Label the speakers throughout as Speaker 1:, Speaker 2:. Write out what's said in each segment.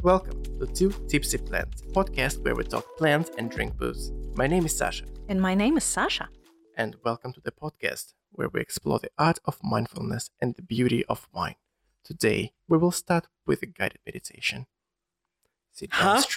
Speaker 1: Welcome to Two Tipsy Plants, a podcast where we talk plants and drink booze. My name is Sasha.
Speaker 2: And my name is Sasha.
Speaker 1: And welcome to the podcast where we explore the art of mindfulness and the beauty of wine. Today, we will start with a guided meditation. Sit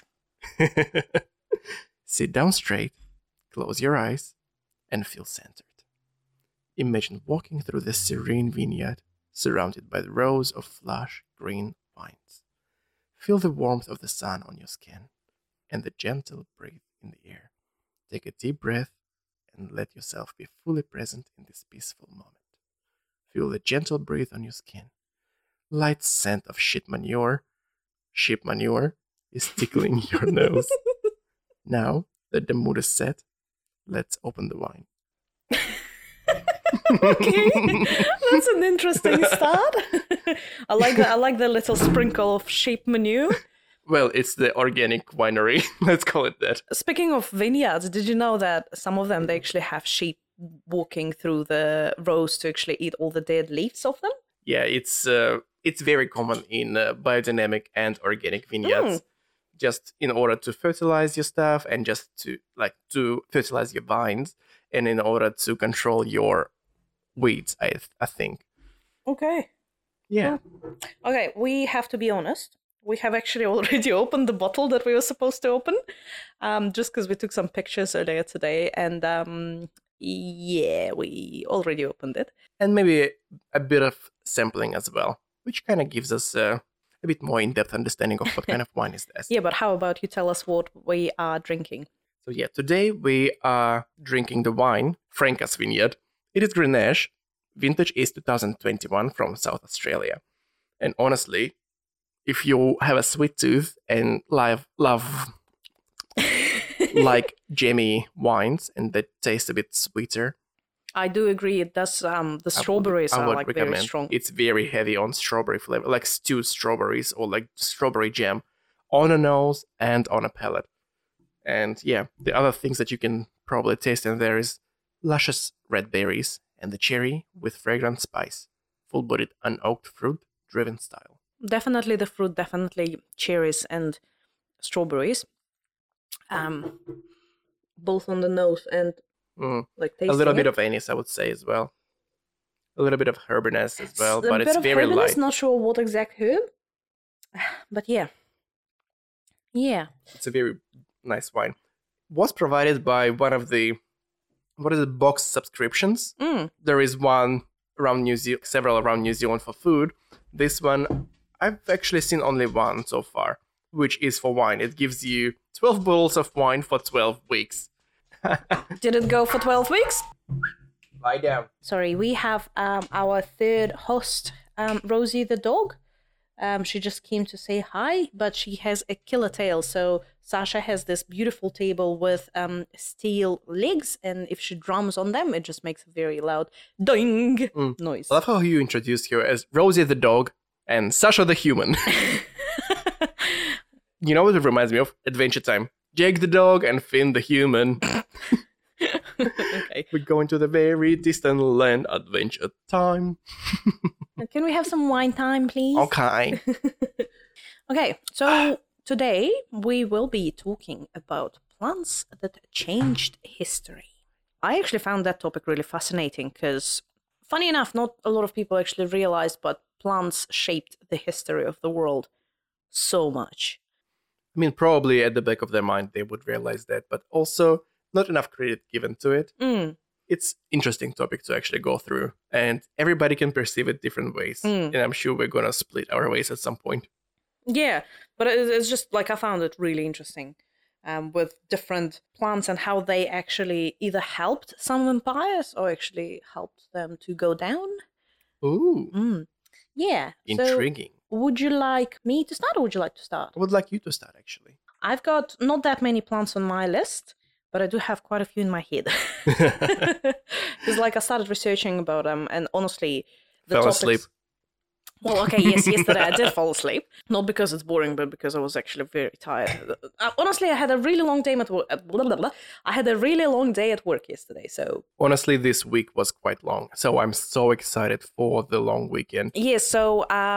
Speaker 1: down straight, close your eyes, and feel centered. Imagine walking through the serene vineyard, surrounded by the rows of lush green vines. Feel the warmth of the sun on your skin and the gentle breeze in the air. Take a deep breath and let yourself be fully present in this peaceful moment. Feel the gentle breeze on your skin. Light scent of sheep manure is tickling your nose. Now that the mood is set, let's open the wine.
Speaker 2: Okay, that's an interesting start. I like the little sprinkle of sheep manure.
Speaker 1: Well, it's the organic winery. Let's call it that.
Speaker 2: Speaking of vineyards, did you know that some of them, they actually have sheep walking through the rows to actually eat all the dead leaves of them?
Speaker 1: Yeah, it's very common in biodynamic and organic vineyards. Just in order to fertilize your stuff and just to fertilize your vines and in order to control your weeds, I think.
Speaker 2: Okay.
Speaker 1: Yeah.
Speaker 2: Okay, we have to be honest. We have actually already opened the bottle that we were supposed to open, just because we took some pictures earlier today, and we already opened it.
Speaker 1: And maybe a bit of sampling as well, which kind of gives us a bit more in-depth understanding of what kind of wine is this.
Speaker 2: Yeah, but how about you tell us what we are drinking?
Speaker 1: So yeah, today we are drinking the wine, Franca's Vineyard. It is Grenache. Vintage is 2021 from South Australia. And honestly, if you have a sweet tooth and love like jammy wines and that taste a bit sweeter,
Speaker 2: I do agree. It does. The strawberries are like
Speaker 1: recommend.
Speaker 2: Very strong.
Speaker 1: It's very heavy on strawberry flavor, like stewed strawberries or like strawberry jam on a nose and on a palate. And yeah, the other things that you can probably taste in there is luscious red berries and the cherry with fragrant spice, full-bodied unoaked fruit-driven style.
Speaker 2: Definitely the fruit, definitely cherries and strawberries. Both on the nose and like tasting
Speaker 1: a little bit
Speaker 2: it.
Speaker 1: of anise, I would say, as well. A little bit of herbiness as well,
Speaker 2: A
Speaker 1: but
Speaker 2: bit
Speaker 1: it's
Speaker 2: of
Speaker 1: very
Speaker 2: herbiness,
Speaker 1: light.
Speaker 2: Not sure what exact herb, but yeah.
Speaker 1: It's a very nice wine. Was provided by one of the box subscriptions. There is one around New Zealand, several around New Zealand for food. This one, I've actually seen only one so far, which is for wine. It gives you 12 bottles of wine for 12 weeks.
Speaker 2: Did it go for 12 weeks?
Speaker 1: Lie down.
Speaker 2: Sorry, we have our third host, Rosie the dog. She just came to say hi, but she has a killer tail. So Sasha has this beautiful table with steel legs, and if she drums on them, it just makes a very loud ding noise.
Speaker 1: I love how you introduced her as Rosie the dog and Sasha the human. You know what it reminds me of? Adventure Time. Jake the dog and Finn the human.
Speaker 2: Okay.
Speaker 1: We're going to the very distant land. Adventure Time.
Speaker 2: Can we have some wine time, please?
Speaker 1: Okay.
Speaker 2: Okay, so today we will be talking about plants that changed history. I actually found that topic really fascinating because, funny enough, not a lot of people actually realized, but plants shaped the history of the world so much.
Speaker 1: I mean, probably at the back of their mind they would realize that, but also not enough credit given to it. It's interesting topic to actually go through, and everybody can perceive it different ways. And I'm sure we're gonna split our ways at some point.
Speaker 2: Yeah, but it's just like I found it really interesting with different plants and how they actually either helped some empires or actually helped them to go down.
Speaker 1: Ooh.
Speaker 2: Yeah.
Speaker 1: Intriguing.
Speaker 2: So would you like me to start or would you like to start?
Speaker 1: I would like you to start, actually.
Speaker 2: I've got not that many plants on my list, but I do have quite a few in my head. Because like I started researching about them, and honestly,
Speaker 1: Fell asleep.
Speaker 2: Well, okay, yes, yesterday I did fall asleep. Not because it's boring, but because I was actually very tired. Honestly, I had a really long day at work. I had a really long day at work yesterday, so...
Speaker 1: Honestly, this week was quite long, so I'm so excited for the long weekend.
Speaker 2: Yeah, so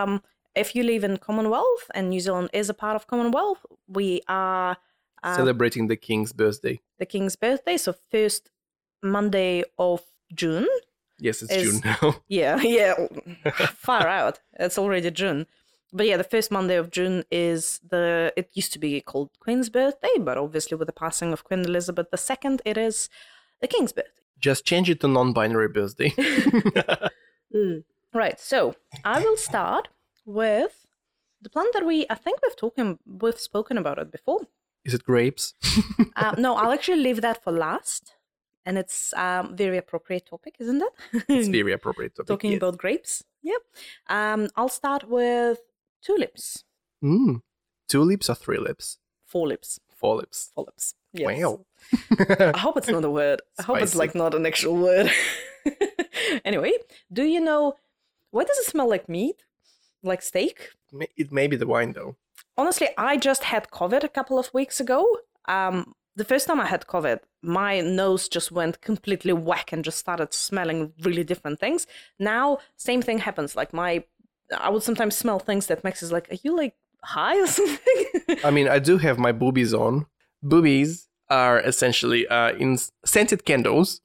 Speaker 2: if you live in Commonwealth, and New Zealand is a part of Commonwealth, we are
Speaker 1: Celebrating the King's birthday.
Speaker 2: the King's birthday. So first Monday of June.
Speaker 1: Yes, it's
Speaker 2: Is-
Speaker 1: June now.
Speaker 2: Yeah, far out. It's already June. But yeah, the first Monday of June it used to be called Queen's birthday, but obviously with the passing of Queen Elizabeth II, it is the King's birthday.
Speaker 1: Just change it to non-binary birthday.
Speaker 2: Right, so I will start with the plant that I think we've spoken about it before.
Speaker 1: Is it grapes?
Speaker 2: No, I'll actually leave that for last. And it's very appropriate topic, isn't it?
Speaker 1: It's very appropriate topic.
Speaker 2: Talking
Speaker 1: yes.
Speaker 2: about grapes. Yep. I'll start with tulips.
Speaker 1: Tulips or 3 lips?
Speaker 2: 4 lips.
Speaker 1: 4 lips.
Speaker 2: 4 lips. Yes.
Speaker 1: Wow.
Speaker 2: I hope it's not a word. I hope it's like not an actual word. Anyway, do you know, why does it smell like meat? Like steak?
Speaker 1: It may be the wine though.
Speaker 2: Honestly, I just had COVID a couple of weeks ago. The first time I had COVID, my nose just went completely whack and just started smelling really different things. Now, same thing happens. Like I would sometimes smell things that Max is like, are you like high or something?
Speaker 1: I mean, I do have my boobies on. Boobies are essentially in scented candles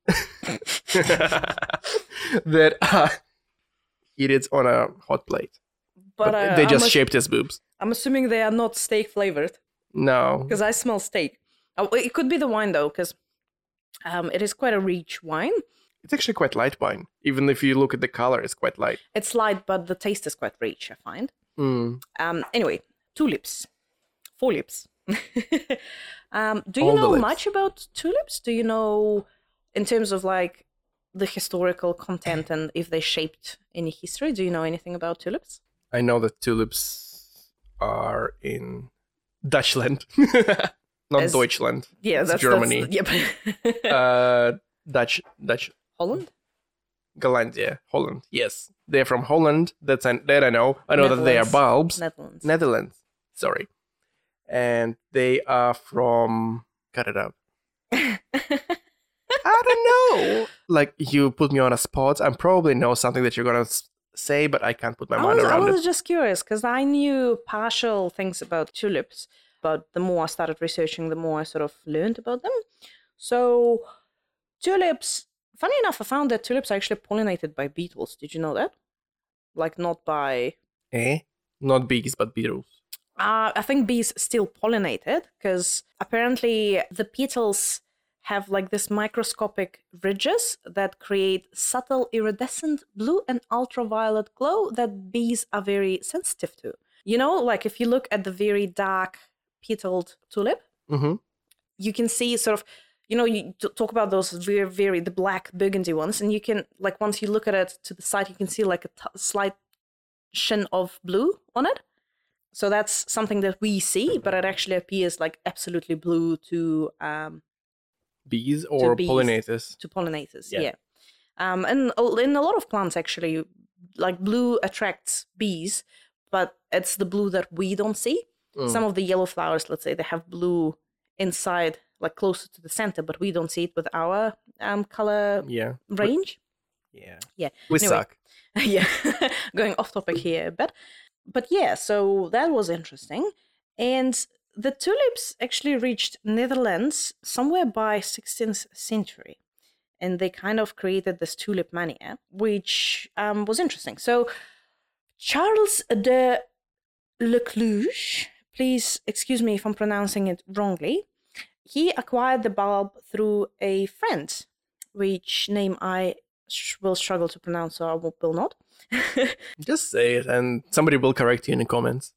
Speaker 1: that are heated on a hot plate. But they just shaped as boobs.
Speaker 2: I'm assuming they are not steak flavored
Speaker 1: No.
Speaker 2: because I smell steak. Oh, it could be the wine though, because it is quite a rich wine.
Speaker 1: It's actually quite light wine. Even if you look at the color, it's quite light.
Speaker 2: It's light, but the taste is quite rich, I find. Anyway, tulips. 4 lips. Do you
Speaker 1: All the
Speaker 2: know
Speaker 1: lips.
Speaker 2: much about tulips? Do you know, in terms of like the historical content and if they shaped any history, do you know anything about tulips?
Speaker 1: I know that tulips are in Dutchland. Not
Speaker 2: As-
Speaker 1: Deutschland.
Speaker 2: Yeah,
Speaker 1: It's
Speaker 2: that's
Speaker 1: Germany.
Speaker 2: Yep.
Speaker 1: Dutch,
Speaker 2: Holland?
Speaker 1: Galandia, Holland. Yes, they're from Holland. That I know. I know that they are
Speaker 2: Netherlands.
Speaker 1: bulbs.
Speaker 2: Netherlands.
Speaker 1: Netherlands. Sorry, and they are from. Cut it up. I don't know. Like you put me on a spot. I probably know something that you're gonna say, but I can't put my mind
Speaker 2: I
Speaker 1: around
Speaker 2: was
Speaker 1: it.
Speaker 2: just curious because I knew partial things about tulips, but the more I started researching, the more I sort of learned about them. So, tulips, funny enough, I found that tulips are actually pollinated by beetles. Did you know that? Like, not by.
Speaker 1: Not bees, but beetles.
Speaker 2: I think bees still pollinate it because apparently the petals have like this microscopic ridges that create subtle iridescent blue and ultraviolet glow that bees are very sensitive to. You know, like if you look at the very dark petaled tulip,
Speaker 1: Mm-hmm.
Speaker 2: you can see sort of, you know, you talk about those the black burgundy ones, and you can, like, once you look at it to the side, you can see like a slight sheen of blue on it. So that's something that we see, but it actually appears like absolutely blue to
Speaker 1: Bees or
Speaker 2: bees.
Speaker 1: pollinators.
Speaker 2: to pollinators.
Speaker 1: Yeah.
Speaker 2: Yeah. And in a lot of plants, actually, like blue attracts bees, but it's the blue that we don't see. Some of the yellow flowers, let's say, they have blue inside, like closer to the center, but we don't see it with our color
Speaker 1: Yeah.
Speaker 2: range.
Speaker 1: Yeah.
Speaker 2: Yeah.
Speaker 1: We
Speaker 2: Anyway.
Speaker 1: suck.
Speaker 2: Yeah, going off topic here a bit. But yeah, so that was interesting. And the tulips actually reached Netherlands somewhere by 16th century. And they kind of created this tulip mania, which was interesting. So Charles de Lecluge, please excuse me if I'm pronouncing it wrongly, he acquired the bulb through a friend, which name I will struggle to pronounce, so I will not.
Speaker 1: Just say it and somebody will correct you in the comments.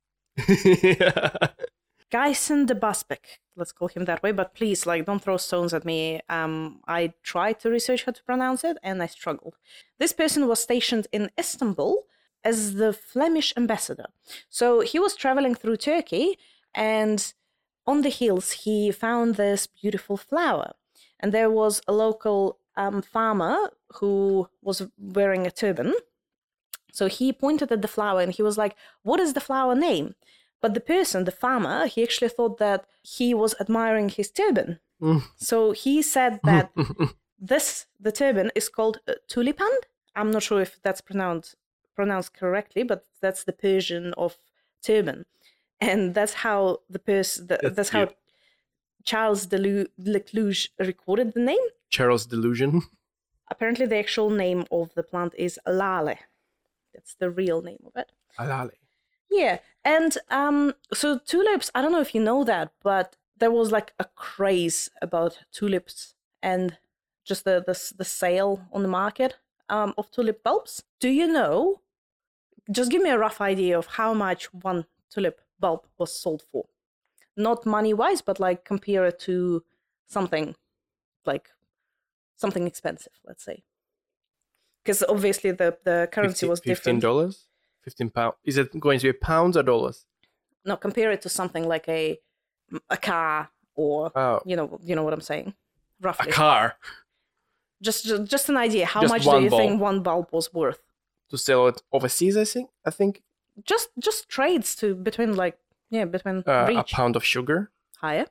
Speaker 2: Guyson de Baspek, let's call him that way, but please, like, don't throw stones at me. I tried to research how to pronounce it, and I struggled. This person was stationed in Istanbul as the Flemish ambassador. So he was traveling through Turkey, and on the hills, he found this beautiful flower. And there was a local farmer who was wearing a turban. So he pointed at the flower and he was like, what is the flower name? But the person, the farmer, he actually thought that he was admiring his turban. So he said that the turban is called tulipan. I'm not sure if that's pronounced pronounce correctly, but that's the Persian of turban, and that's how that's how
Speaker 1: cute.
Speaker 2: Charles de Lecluge recorded the name.
Speaker 1: Charles Delusion.
Speaker 2: Apparently, the actual name of the plant is Lale. That's the real name of it.
Speaker 1: Alale.
Speaker 2: Yeah, and so tulips. I don't know if you know that, but there was like a craze about tulips and just the sale on the market of tulip bulbs. Do you know? Just give me a rough idea of how much one tulip bulb was sold for. Not money wise, but like compare it to something like something expensive, let's say. Because obviously the currency was different.
Speaker 1: $15? £15. Is it going to be pounds or dollars?
Speaker 2: No, compare it to something like a car or you know what I'm saying. Roughly.
Speaker 1: A car.
Speaker 2: Just an idea. How
Speaker 1: Just
Speaker 2: much do
Speaker 1: one
Speaker 2: you
Speaker 1: bulb.
Speaker 2: think one bulb was worth?
Speaker 1: To sell it overseas, I think.
Speaker 2: Just trades to between between
Speaker 1: A
Speaker 2: reach.
Speaker 1: pound of sugar.
Speaker 2: Higher.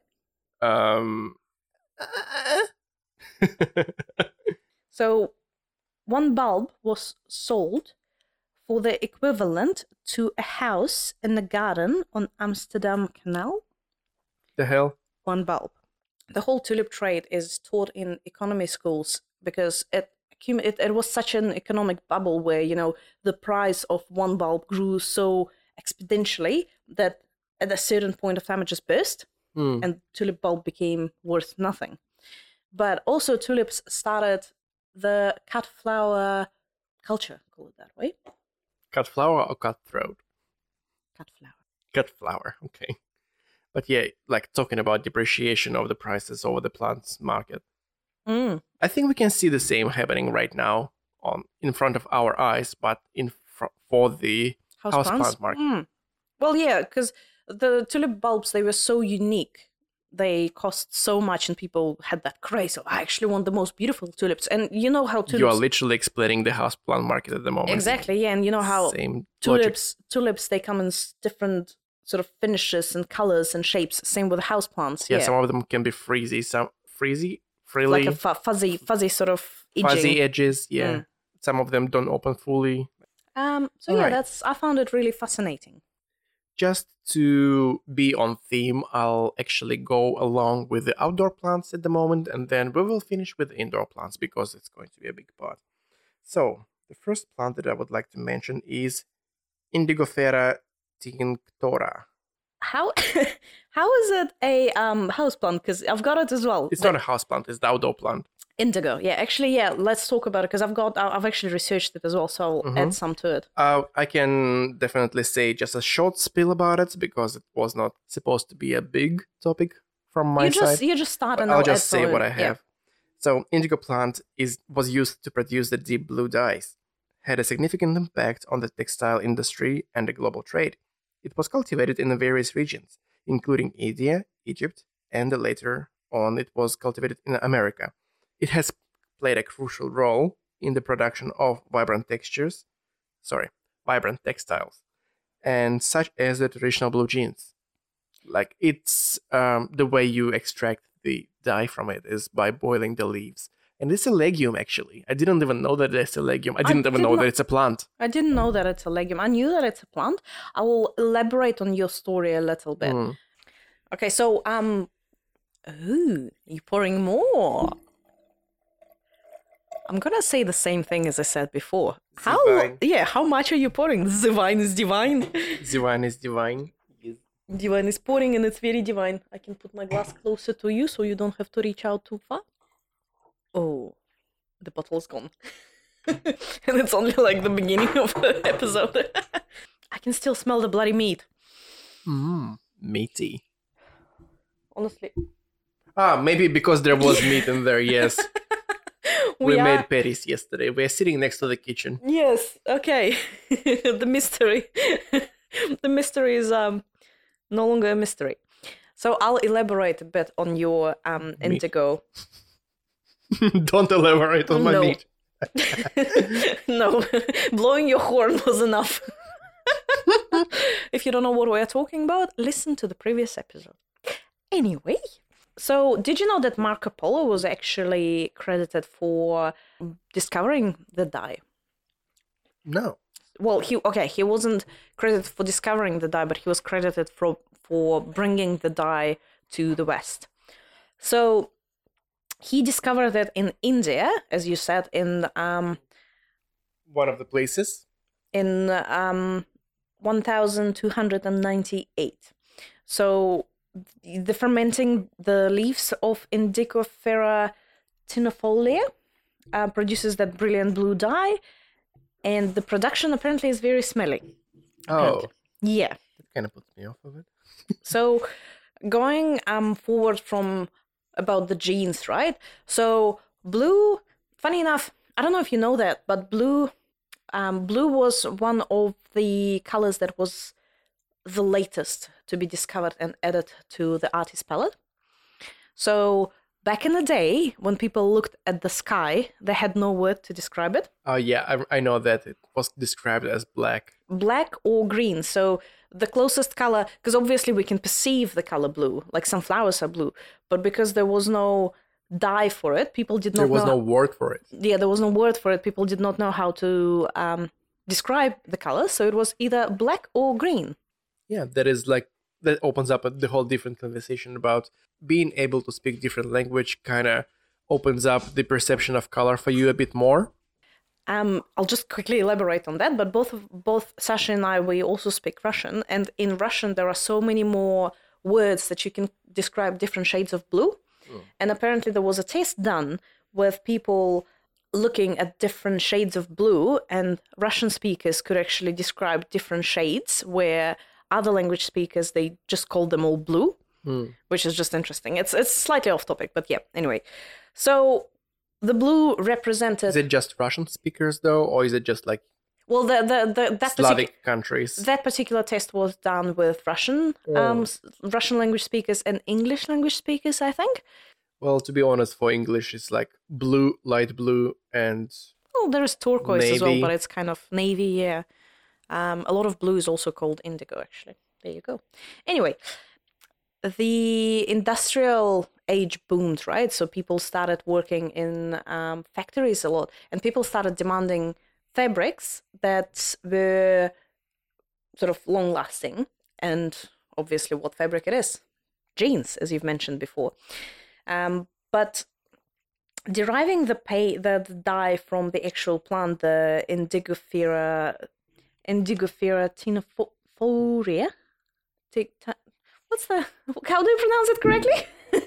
Speaker 2: So one bulb was sold for the equivalent to a house in the garden on Amsterdam Canal.
Speaker 1: The hell?
Speaker 2: One bulb. The whole tulip trade is taught in economy schools because it was such an economic bubble where, the price of one bulb grew so exponentially that at a certain point of time it just burst and tulip bulb became worth nothing. But also tulips started the cut flower culture, call it that way.
Speaker 1: Cut flower or cutthroat?
Speaker 2: Cut flower.
Speaker 1: Cut flower, okay. But yeah, like talking about depreciation of the prices over the plants market. I think we can see the same happening right now in front of our eyes, but for the houseplant market.
Speaker 2: Well, yeah, because the tulip bulbs, they were so unique. They cost so much, and people had that craze. So I actually want the most beautiful tulips. And you know how tulips...
Speaker 1: You are literally explaining the houseplant market at the moment.
Speaker 2: Exactly, yeah. And you know how
Speaker 1: Same
Speaker 2: tulips, they come in different sort of finishes and colors and shapes. Same with houseplants.
Speaker 1: Yeah, some of them can be frizzy, frilly.
Speaker 2: Like a fuzzy sort of edging.
Speaker 1: Fuzzy edges, yeah. Some of them don't open fully.
Speaker 2: Right. I found it really fascinating.
Speaker 1: Just to be on theme, I'll actually go along with the outdoor plants at the moment, and then we will finish with the indoor plants because it's going to be a big part. So, the first plant that I would like to mention is Indigofera tinctora.
Speaker 2: How is it a houseplant? Because I've got it as well.
Speaker 1: It's not a houseplant, it's the outdoor plant.
Speaker 2: Indigo, yeah. Actually, yeah, let's talk about it because I've actually researched it as well, so I'll add some to it.
Speaker 1: I can definitely say just a short spiel about it because it was not supposed to be a big topic from my side.
Speaker 2: You just start and
Speaker 1: I'll just say what I have.
Speaker 2: Yeah.
Speaker 1: So, indigo plant was used to produce the deep blue dyes, had a significant impact on the textile industry and the global trade. It was cultivated in various regions, including India, Egypt, and later on it was cultivated in America. It has played a crucial role in the production of vibrant textiles, and such as the traditional blue jeans. Like it's the way you extract the dye from it is by boiling the leaves. And it's a legume, actually. I didn't even know that it's a legume. I didn't even know that it's a plant.
Speaker 2: I didn't know that it's a legume. I knew that it's a plant. I will elaborate on your story a little bit. Okay, so, you're pouring more. I'm gonna say the same thing as I said before. How much are you pouring? The wine is divine.
Speaker 1: The wine is divine. Yes.
Speaker 2: Divine is pouring and it's very divine. I can put my glass closer to you so you don't have to reach out too far. Oh, the bottle's gone. And it's only like the beginning of the episode. I can still smell the bloody meat.
Speaker 1: Meaty.
Speaker 2: Honestly.
Speaker 1: Maybe because there was meat in there, yes. We made patties yesterday. We're sitting next to the kitchen.
Speaker 2: Yes, okay. The mystery. The mystery is no longer a mystery. So I'll elaborate a bit on your indigo.
Speaker 1: Don't elaborate on my meat.
Speaker 2: No, blowing your horn was enough. If you don't know what we're talking about, listen to the previous episode. Anyway, so did you know that Marco Polo was actually credited for discovering the dye?
Speaker 1: No.
Speaker 2: he wasn't credited for discovering the dye, but he was credited for bringing the dye to the West. So he discovered it in India, as you said, in
Speaker 1: one of the places.
Speaker 2: In 1298. So the fermenting the leaves of Indigofera teinifolia produces that brilliant blue dye, and the production apparently is very smelly.
Speaker 1: Oh.
Speaker 2: Yeah.
Speaker 1: That kind of puts me off of it.
Speaker 2: So going forward from about the genes, right? So blue, funny enough, I don't know if you know that, but blue was one of the colors that was the latest to be discovered and added to the artist palette. So back in the day, when people looked at the sky, they had no word to describe it.
Speaker 1: Oh, yeah, I know that it was described as black.
Speaker 2: Black or green. So the closest color, because obviously we can perceive the color blue, like some flowers are blue, but because there was no dye for it, people did not know.
Speaker 1: There was no word for it.
Speaker 2: Yeah, there was no word for it. People did not know how to describe the color, so it was either black or green.
Speaker 1: Yeah, that opens up the whole different conversation about being able to speak different language. Kind of opens up the perception of color for you a bit more.
Speaker 2: I'll just quickly elaborate on that, but both Sasha and I, we also speak Russian, and in Russian there are so many more words that you can describe different shades of blue. And apparently there was a test done with people looking at different shades of blue, and Russian speakers could actually describe different shades, where other language speakers, they just called them all blue, which is just interesting. It's slightly off topic, but yeah, anyway. So the blue represented...
Speaker 1: Is it just Russian speakers, though, or is it just like
Speaker 2: well, that
Speaker 1: Slavic countries?
Speaker 2: That particular test was done with Russian language speakers and English language speakers, I think.
Speaker 1: Well, to be honest, for English, it's like blue, light blue, and
Speaker 2: there is turquoise
Speaker 1: navy.
Speaker 2: as well, but it's kind of navy, yeah. A lot of blue is also called indigo, actually. There you go. Anyway, the industrial age boomed, right? So people started working in factories a lot, and people started demanding fabrics that were sort of long-lasting, and obviously what fabric it is. Jeans, as you've mentioned before. But deriving the dye from the actual plant, the Indigofera teinifolia. How do you pronounce it correctly?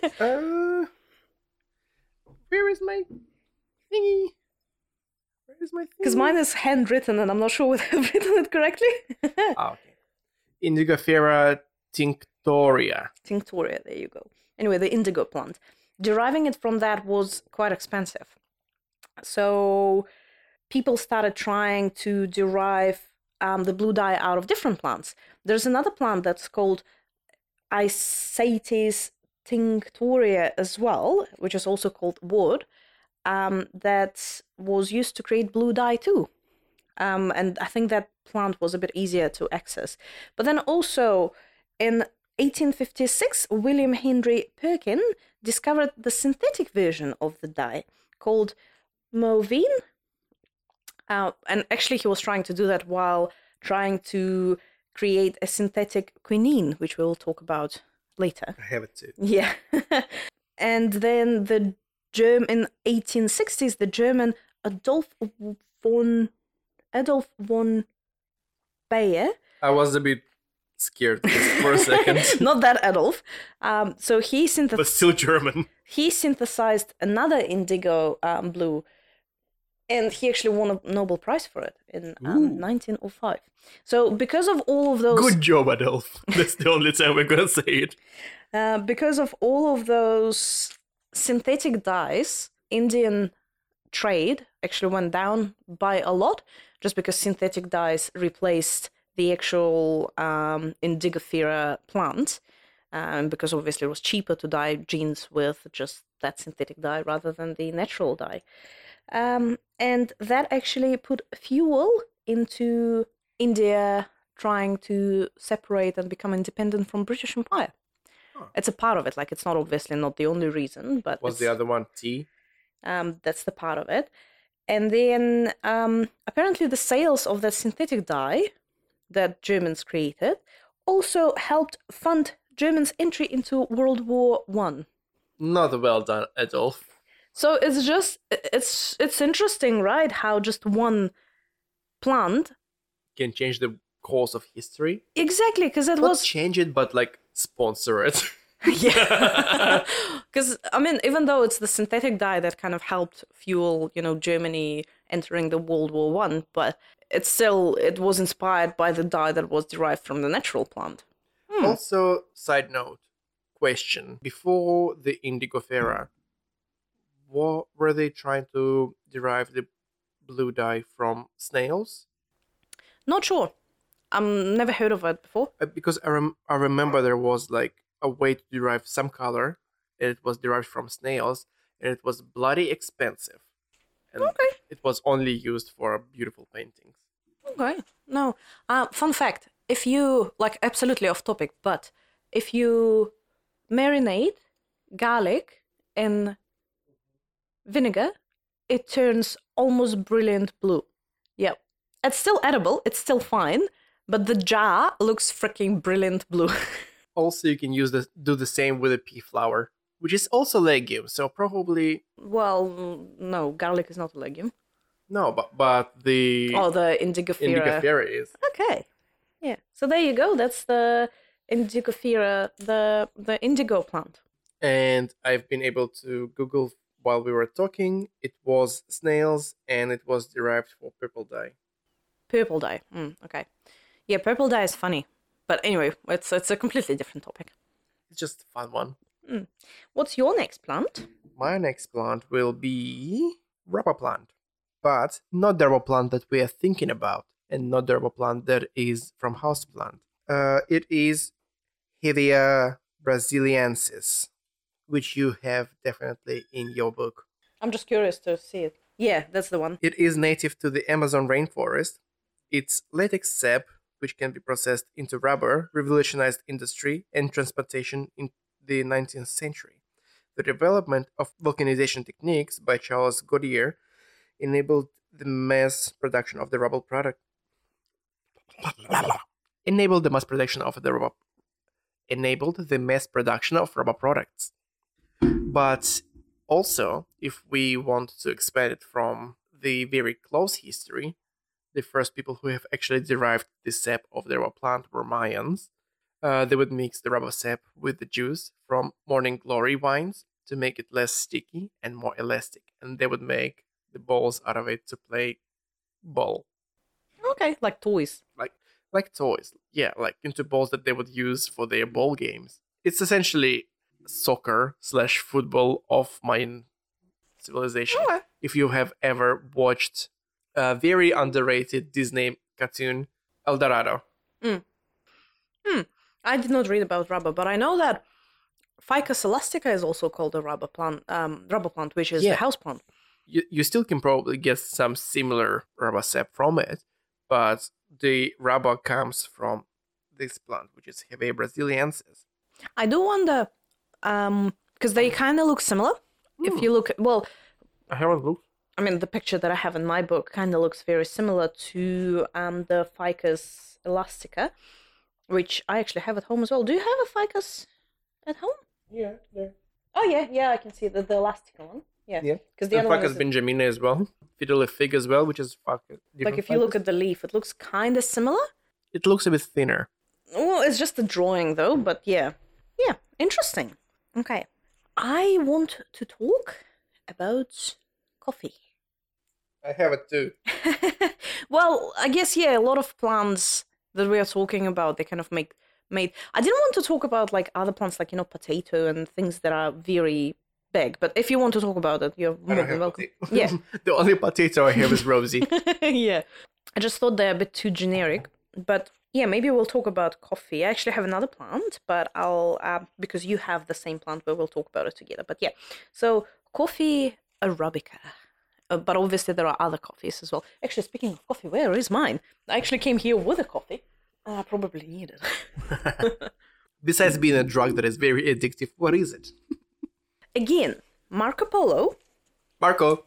Speaker 1: Where is my thingy?
Speaker 2: Because mine is handwritten and I'm not sure whether I've written it correctly.
Speaker 1: Okay. Indigofera tinctoria.
Speaker 2: Tinctoria, there you go. Anyway, the indigo plant. Deriving it from that was quite expensive. So people started trying to derive the blue dye out of different plants. There's another plant that's called Isaetes tinctoria as well, which is also called wood, that was used to create blue dye too. And I think that plant was a bit easier to access. But then also in 1856, William Henry Perkin discovered the synthetic version of the dye called Movine. And actually he was trying to do that while trying to create a synthetic quinine, which we'll talk about later.
Speaker 1: I have it too.
Speaker 2: Yeah. And then in 1860s, the German Adolf von Bayer.
Speaker 1: I was a bit scared for a second.
Speaker 2: Not that Adolf. So he
Speaker 1: but still German.
Speaker 2: He synthesized another indigo blue, and he actually won a Nobel Prize for it in 1905. So because of all of those...
Speaker 1: Good job, Adolf. That's the only time we're going to say it.
Speaker 2: Because of all of those synthetic dyes, Indian trade actually went down by a lot, just because synthetic dyes replaced the actual Indigofera plant, because obviously it was cheaper to dye jeans with just that synthetic dye rather than the natural dye. And that actually put fuel into India trying to separate and become independent from British Empire. Huh. It's a part of it. Like, it's not obviously not the only reason, but
Speaker 1: was the other one tea?
Speaker 2: That's the part of it. And then apparently the sales of that synthetic dye that Germans created also helped fund Germans' entry into World War One.
Speaker 1: Not well done, Adolf.
Speaker 2: So it's just it's interesting, right? How just one plant
Speaker 1: Can change the course of history.
Speaker 2: exactly because it
Speaker 1: Not
Speaker 2: was
Speaker 1: change it, but like sponsor it.
Speaker 2: yeah. Because I mean, even though it's the synthetic dye that kind of helped fuel, Germany entering the World War One, but it was inspired by the dye that was derived from the natural plant.
Speaker 1: Also, side note, question: before the Indigofera, what were they trying to derive the blue dye from snails?
Speaker 2: Not sure. Never heard of it before.
Speaker 1: Because I remember there was like a way to derive some color, and it was derived from snails, and it was bloody expensive, and
Speaker 2: Okay.
Speaker 1: it was only used for beautiful paintings.
Speaker 2: Okay. No. Fun fact: if you absolutely off topic, but if you marinate garlic in vinegar, it turns almost brilliant blue. Yeah. It's still edible, it's still fine, but the jar looks freaking brilliant blue.
Speaker 1: Also, you can do the same with a pea flower, which is also legume, so probably
Speaker 2: Well, no, garlic is not a legume.
Speaker 1: no, but the
Speaker 2: Oh, the Indigofera.
Speaker 1: Indigofera is.
Speaker 2: Okay. Yeah. So there you go. That's the Indigofera, the indigo plant.
Speaker 1: And I've been able to Google while we were talking. It was snails, and it was derived for purple dye.
Speaker 2: Purple dye. Okay. Yeah, purple dye is funny. But anyway, it's a completely different topic.
Speaker 1: It's just a fun one.
Speaker 2: What's your next plant?
Speaker 1: My next plant will be rubber plant, but not the rubber plant that we are thinking about, and not the rubber plant that is from houseplant. It is Hevea brasiliensis, which you have definitely in your book.
Speaker 2: I'm just curious to see it. Yeah, that's the one.
Speaker 1: It is native to the Amazon rainforest. Its latex sap, which can be processed into rubber, revolutionized industry and transportation in the 19th century. The development of vulcanization techniques by Charles Goodyear enabled the mass production of the rubber product. Enabled the mass production of rubber products. But also, if we want to expand it from the very close history, the first people who have actually derived the sap of the rubber plant were Mayans. They would mix the rubber sap with the juice from morning glory vines to make it less sticky and more elastic, and they would make the balls out of it to play ball.
Speaker 2: Okay, like toys.
Speaker 1: Like toys, yeah, like into balls that they would use for their ball games. It's essentially soccer / football of Mayan civilization.
Speaker 2: Okay.
Speaker 1: If you have ever watched a very underrated Disney cartoon, El Dorado.
Speaker 2: I did not read about rubber, but I know that Ficus elastica is also called a rubber plant, which is
Speaker 1: Yeah.
Speaker 2: the house plant.
Speaker 1: You still can probably get some similar rubber sap from it, but the rubber comes from this plant, which is Hevea brasiliensis.
Speaker 2: I do wonder, because they kind of look similar. If you look, well,
Speaker 1: I haven't looked.
Speaker 2: I mean, the picture that I have in my book kind of looks very similar to the Ficus elastica, which I actually have at home as well. Do you have a Ficus at home?
Speaker 1: Yeah, there.
Speaker 2: Oh yeah, I can see the elastica one. Yeah,
Speaker 1: Yeah.
Speaker 2: because the
Speaker 1: And
Speaker 2: other one
Speaker 1: Ficus
Speaker 2: is
Speaker 1: benjamina as well. Fiddle fig as well, which is Ficus.
Speaker 2: like if you look at the leaf, it looks kind of similar.
Speaker 1: it looks a bit thinner.
Speaker 2: Well, it's just a drawing though, but yeah, interesting. Okay, I want to talk about coffee.
Speaker 1: I have it too.
Speaker 2: Well, I guess a lot of plants that we are talking about, they kind of made. I didn't want to talk about like other plants, like potato and things that are very big. But if you want to talk about it, you're
Speaker 1: I
Speaker 2: more
Speaker 1: don't
Speaker 2: than
Speaker 1: have
Speaker 2: welcome.
Speaker 1: potato.
Speaker 2: Yeah,
Speaker 1: The only potato I have is Rosie.
Speaker 2: yeah. I just thought they're a bit too generic, but yeah, maybe we'll talk about coffee. I actually have another plant, but I'll because you have the same plant, but we'll talk about it together. But yeah, so coffee arabica. But obviously there are other coffees as well. Actually, speaking of coffee, where is mine? I actually came here with a coffee. I probably need it.
Speaker 1: Besides being a drug that is very addictive, what is it?
Speaker 2: Again, Marco Polo.
Speaker 1: Marco.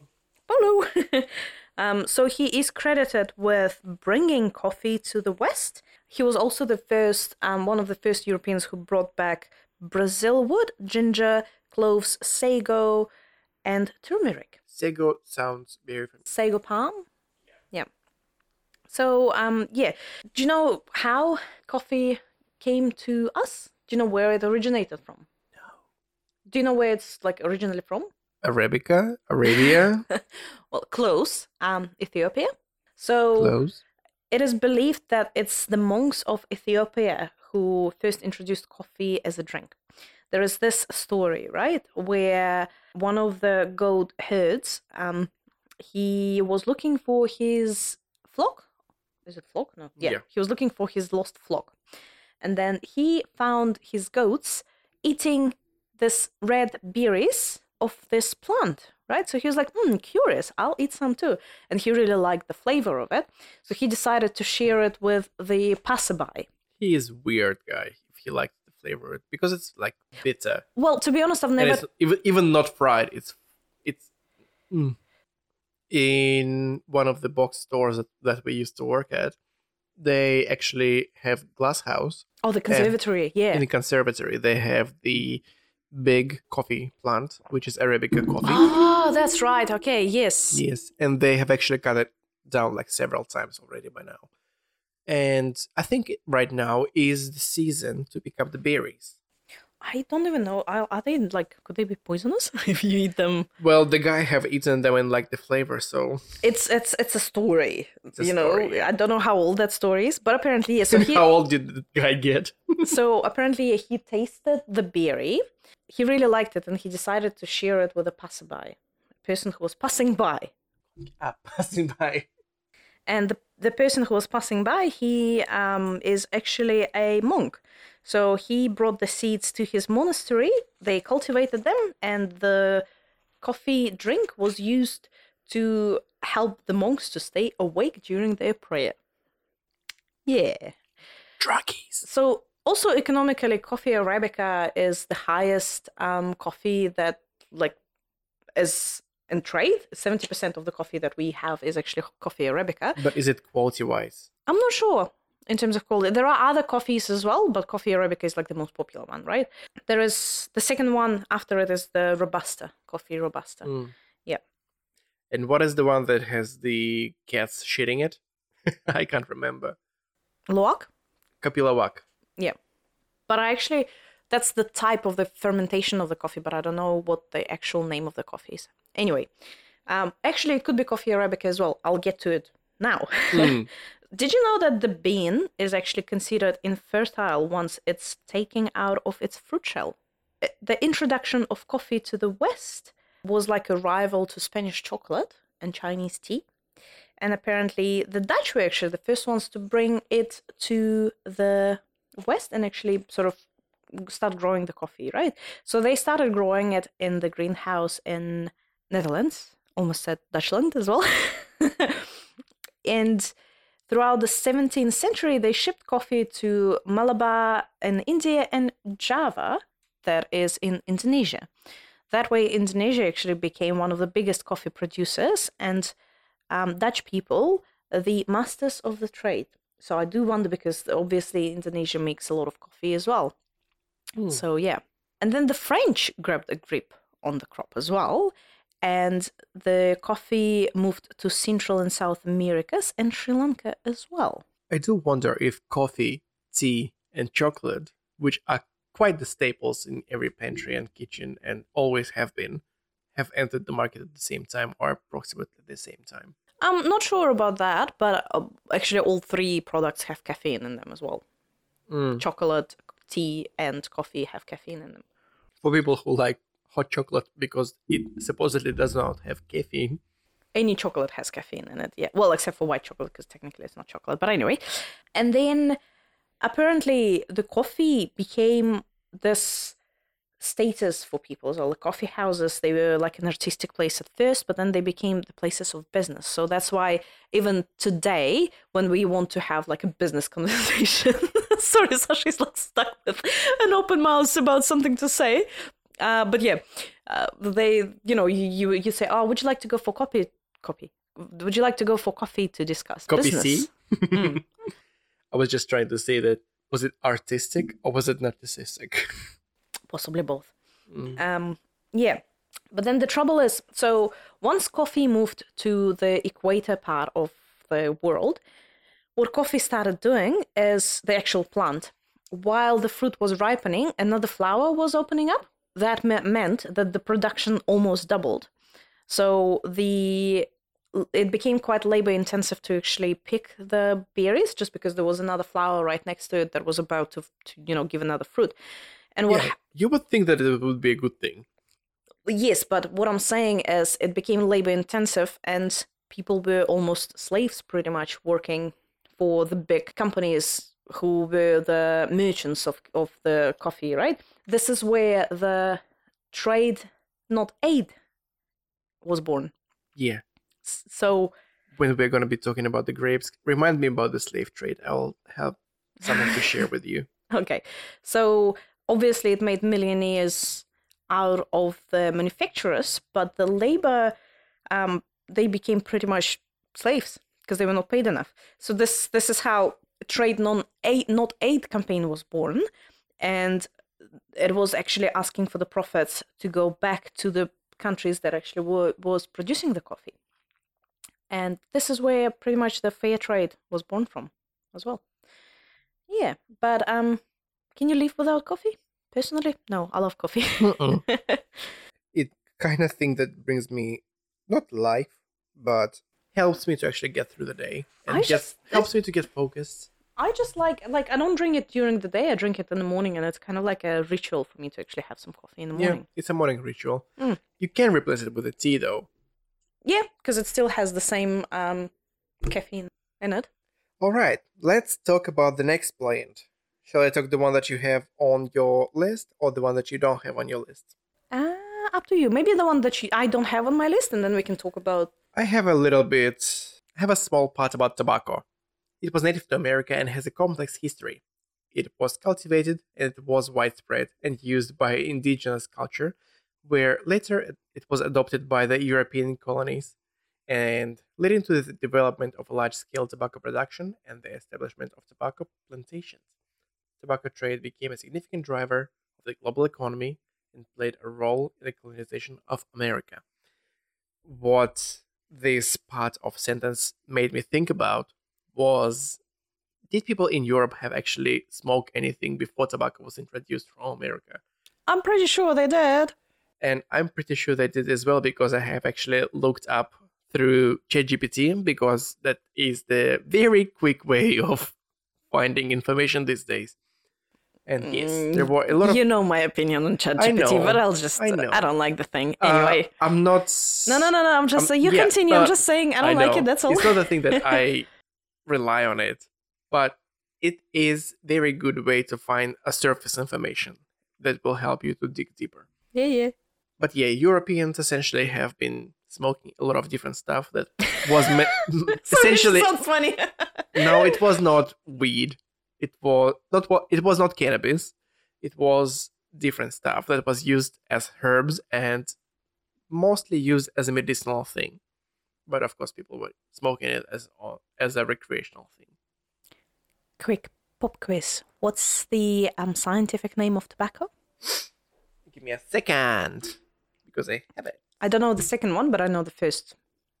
Speaker 2: Polo. So he is credited with bringing coffee to the West. He was also the first, one of the first Europeans who brought back Brazil wood, ginger, cloves, sago, and turmeric.
Speaker 1: Sago sounds very familiar.
Speaker 2: Sago palm? Yeah. So, yeah. Do you know how coffee came to us? Do you know where it originated from?
Speaker 1: No.
Speaker 2: Do you know where it's like originally from?
Speaker 1: Arabica? Arabia?
Speaker 2: Well, close. Ethiopia. So
Speaker 1: Close.
Speaker 2: it is believed that it's the monks of Ethiopia who first introduced coffee as a drink. There is this story, right, where one of the goat herds, he was looking for his flock. Is it flock? No.
Speaker 1: Yeah.
Speaker 2: He was looking for his lost flock. And then he found his goats eating this red berries of this plant, right? So he was like, curious, I'll eat some too. And he really liked the flavor of it. So he decided to share it with the passerby.
Speaker 1: He is weird guy if he likes the flavor because it's like bitter.
Speaker 2: Well, to be honest, I've
Speaker 1: And
Speaker 2: never...
Speaker 1: it's even not fried. It's in one of the box stores that we used to work at. They actually have glass house.
Speaker 2: Oh, the conservatory, yeah.
Speaker 1: In the conservatory, they have the big coffee plant, which is Arabica coffee.
Speaker 2: Oh, that's right. Okay, yes.
Speaker 1: Yes, and they have actually cut it down like several times already by now. And I think right now is the season to pick up the berries.
Speaker 2: I don't even know. Are they like? Could they be poisonous if you eat them?
Speaker 1: Well, the guy have eaten them and liked the flavor, so
Speaker 2: It's a story.
Speaker 1: It's a
Speaker 2: you
Speaker 1: story,
Speaker 2: know,
Speaker 1: yeah.
Speaker 2: I don't know how old that story is, but apparently, yes. So
Speaker 1: how old did the guy get?
Speaker 2: so apparently he tasted the berry. He really liked it, and he decided to share it with a passerby, a person who was passing by.
Speaker 1: Passing by.
Speaker 2: And the person who was passing by, he is actually a monk. So he brought the seeds to his monastery, they cultivated them, and the coffee drink was used to help the monks to stay awake during their prayer. Yeah.
Speaker 1: Druggies.
Speaker 2: So also economically, coffee Arabica is the highest coffee that like is in trade. 70% of the coffee that we have is actually coffee Arabica.
Speaker 1: But is it quality-wise?
Speaker 2: I'm not sure in terms of quality. There are other coffees as well, but coffee Arabica is like the most popular one, right? There is the second one after it is the Robusta, coffee Robusta. Yeah.
Speaker 1: And what is the one that has the cats shitting it? I can't remember.
Speaker 2: Loak?
Speaker 1: Kapilawak.
Speaker 2: Yeah. But that's the type of the fermentation of the coffee, but I don't know what the actual name of the coffee is. Anyway, actually it could be coffee Arabica as well. I'll get to it now. Did you know that the bean is actually considered infertile once it's taken out of its fruit shell? The introduction of coffee to the West was like a rival to Spanish chocolate and Chinese tea. And apparently the Dutch were actually the first ones to bring it to the West and actually sort of start growing the coffee, right? So they started growing it in the greenhouse in Netherlands, almost said Dutchland as well. And throughout the 17th century, they shipped coffee to Malabar in India and Java, that is in Indonesia. That way, Indonesia actually became one of the biggest coffee producers, and Dutch people, the masters of the trade. So I do wonder, because obviously Indonesia makes a lot of coffee as well. So yeah. And then the French grabbed a grip on the crop as well. And the coffee moved to Central and South Americas and Sri Lanka as well.
Speaker 1: I do wonder if coffee, tea, and chocolate, which are quite the staples in every pantry and kitchen and always have been, have entered the market at the same time or approximately the same time.
Speaker 2: I'm not sure about that, but actually all three products have caffeine in them as well. Chocolate, tea, and coffee have caffeine in them.
Speaker 1: For people who like hot chocolate because it supposedly does not have caffeine.
Speaker 2: Any chocolate has caffeine in it, yeah. Well, except for white chocolate, because technically it's not chocolate. But anyway. And then apparently the coffee became this status for people. So the coffee houses, they were like an artistic place at first, but then they became the places of business. So that's why even today, when we want to have like a business conversation, sorry, Sasha's like stuck with an open mouth about something to say. But yeah, they, you know, you say, oh, would you like to go for coffee Copy. Would you like to go for coffee to discuss
Speaker 1: Copy
Speaker 2: business?
Speaker 1: C? I was just trying to say that, was it artistic or was it narcissistic?
Speaker 2: Possibly both. Yeah. But then the trouble is, so once coffee moved to the equator part of the world, what coffee started doing is the actual plant. While the fruit was ripening, another flower was opening up. That meant that the production almost doubled. So it became quite labor intensive to actually pick the berries, just because there was another flower right next to it that was about to give another fruit. And
Speaker 1: you would think that it would be a good thing.
Speaker 2: Yes, but what I'm saying is it became labor intensive, and people were almost slaves pretty much working for the big companies who were the merchants of the coffee, right? This is where the trade, not aid, was born.
Speaker 1: Yeah.
Speaker 2: So
Speaker 1: when we're going to be talking about the grapes, remind me about the slave trade. I'll have something to share with you.
Speaker 2: Okay. So obviously it made millionaires out of the manufacturers, but the labor, they became pretty much slaves because they were not paid enough. So this is how trade not aid campaign was born, and it was actually asking for the profits to go back to the countries that actually was producing the coffee. And this is where pretty much the fair trade was born from as well. Yeah, but can you live without coffee? Personally, no, I love coffee.
Speaker 1: It kind of thing that brings me, not life, but helps me to actually get through the day. And helps me to get focused.
Speaker 2: I just like I don't drink it during the day. I drink it in the morning, and it's kind of like a ritual for me to actually have some coffee in the morning.
Speaker 1: Yeah, it's a morning ritual. You can replace it with a tea, though.
Speaker 2: Yeah, because it still has the same caffeine in it.
Speaker 1: All right, let's talk about the next plant. Shall I talk the one that you have on your list or the one that you don't have on your list?
Speaker 2: Up to you. Maybe the one that I don't have on my list, and then we can talk about...
Speaker 1: I have a small part about tobacco. It was native to America and has a complex history. It was cultivated and it was widespread and used by indigenous culture, where later it was adopted by the European colonies, and leading to the development of large-scale tobacco production and the establishment of tobacco plantations. Tobacco trade became a significant driver of the global economy and played a role in the colonization of America. What this part of sentence made me think about was, did people in Europe have actually smoked anything before tobacco was introduced from America?
Speaker 2: I'm pretty sure they did.
Speaker 1: And I'm pretty sure they did as well, because I have actually looked up through ChatGPT, because that is the very quick way of finding information these days. And yes, there were a lot of...
Speaker 2: You know my opinion on ChatGPT, but I don't like the thing. Anyway.
Speaker 1: I'm not...
Speaker 2: No, I'm just saying, continue. I'm just saying I don't like it, that's all.
Speaker 1: It's not the thing that I rely on it, but it is very good way to find a surface information that will help you to dig deeper.
Speaker 2: Yeah.
Speaker 1: But yeah, Europeans essentially have been smoking a lot of different stuff that was essentially...
Speaker 2: So funny.
Speaker 1: No, it was not weed. It was not cannabis. It was different stuff that was used as herbs and mostly used as a medicinal thing. But of course, people were smoking it as a recreational thing.
Speaker 2: Quick pop quiz. What's the scientific name of tobacco?
Speaker 1: Give me a second, because I have it.
Speaker 2: I don't know the second one, but I know the first.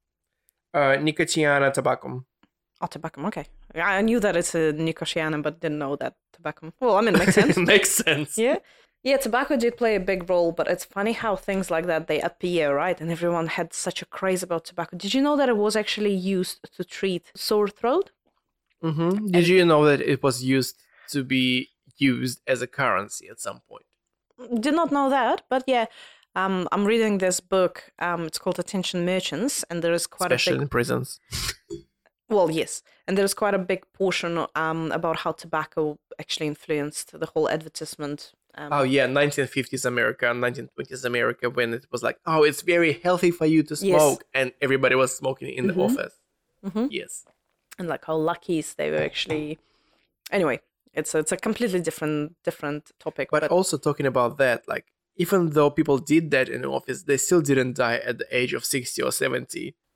Speaker 1: Nicotiana tabacum.
Speaker 2: Oh, tobacco. Okay. I knew that it's a Nicotiana, but didn't know that tobacco. Well, I mean, it makes sense.
Speaker 1: Makes sense.
Speaker 2: Yeah, tobacco did play a big role, but it's funny how things like that, they appear, right? And everyone had such a craze about tobacco. Did you know that it was actually used to treat sore throat?
Speaker 1: Mm-hmm. Did you know that it was used to be used as a currency at some point?
Speaker 2: Did not know that, but yeah. I'm reading this book. It's called Attention Merchants, and there is quite
Speaker 1: Especially in prisons.
Speaker 2: Well, yes. And there's quite a big portion about how tobacco actually influenced the whole advertisement.
Speaker 1: 1950s America, 1920s America, when it was like, oh, it's very healthy for you to smoke. Yes. And everybody was smoking in the office.
Speaker 2: Mm-hmm.
Speaker 1: Yes.
Speaker 2: And like how luckies they were actually... Anyway, it's a completely different topic.
Speaker 1: But also talking about that, like, even though people did that in the office, they still didn't die at the age of 60 or 70.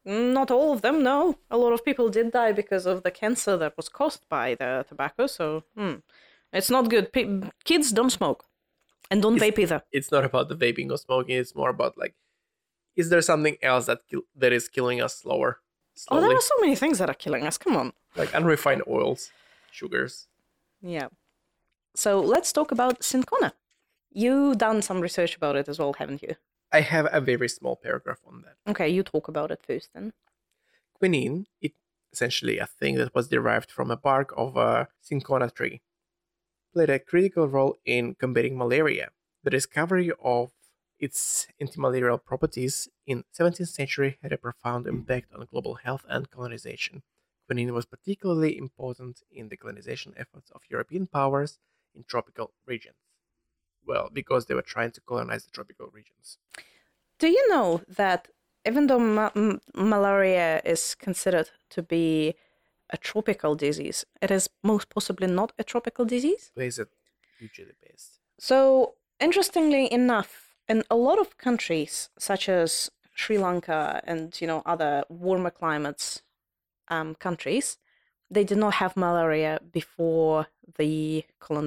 Speaker 2: Not all of them, no. A lot of people did die because of the cancer that was caused by the tobacco, so it's not good. Kids don't smoke. And don't vape either.
Speaker 1: It's not about the vaping or smoking. It's more about like, is there something else that is killing us slowly?
Speaker 2: Oh, there are so many things that are killing us. Come on.
Speaker 1: Like unrefined oils, sugars.
Speaker 2: Yeah. So let's talk about cinchona. You done some research about it as well, haven't you?
Speaker 1: I have a very small paragraph on that.
Speaker 2: Okay, you talk about it first then.
Speaker 1: Quinine, it's essentially a thing that was derived from a bark of a cinchona tree, played a critical role in combating malaria. The discovery of its antimalarial properties in 17th century had a profound impact on global health and colonization. Quinine was particularly important in the colonization efforts of European powers in tropical regions. Well, because they were trying to colonize the tropical regions.
Speaker 2: Do you know that even though malaria is considered to be a tropical disease, it is most possibly not a tropical disease?
Speaker 1: Where is it usually based?
Speaker 2: So, interestingly enough, in a lot of countries, such as Sri Lanka and other warmer climates countries, they did not have malaria before the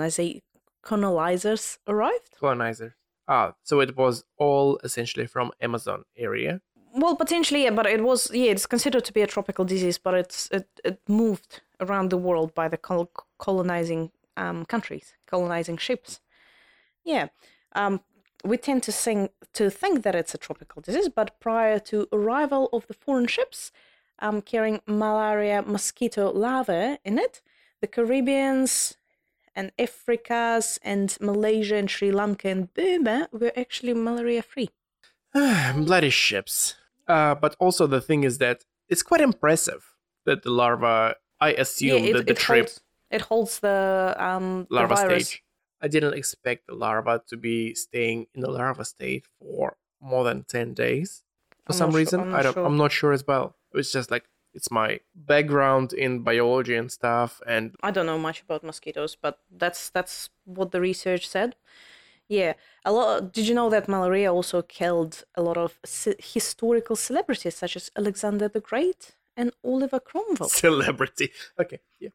Speaker 2: colonizers arrived.
Speaker 1: Colonizers. So it was all essentially from Amazon area.
Speaker 2: Well, potentially, yeah, but it's considered to be a tropical disease, but it moved around the world by the colonizing countries, colonizing ships. Yeah, we tend to think that it's a tropical disease, but prior to arrival of the foreign ships carrying malaria mosquito larvae in it, the Caribbeans and Africas and Malaysia and Sri Lanka and Burma were actually malaria-free.
Speaker 1: Bloody ships. But also the thing is that it's quite impressive that the larva, I assume that the trip...
Speaker 2: It holds the
Speaker 1: larva
Speaker 2: virus.
Speaker 1: stage. I didn't expect the larva to be staying in the larva state for more than 10 days. For some reason. I'm not sure as well. It's just like, it's my background in biology and stuff, and
Speaker 2: I don't know much about mosquitoes, but that's what the research said. Yeah, Did you know that malaria also killed a lot of historical celebrities, such as Alexander the Great and Oliver Cromwell?
Speaker 1: Celebrity. Okay, yeah.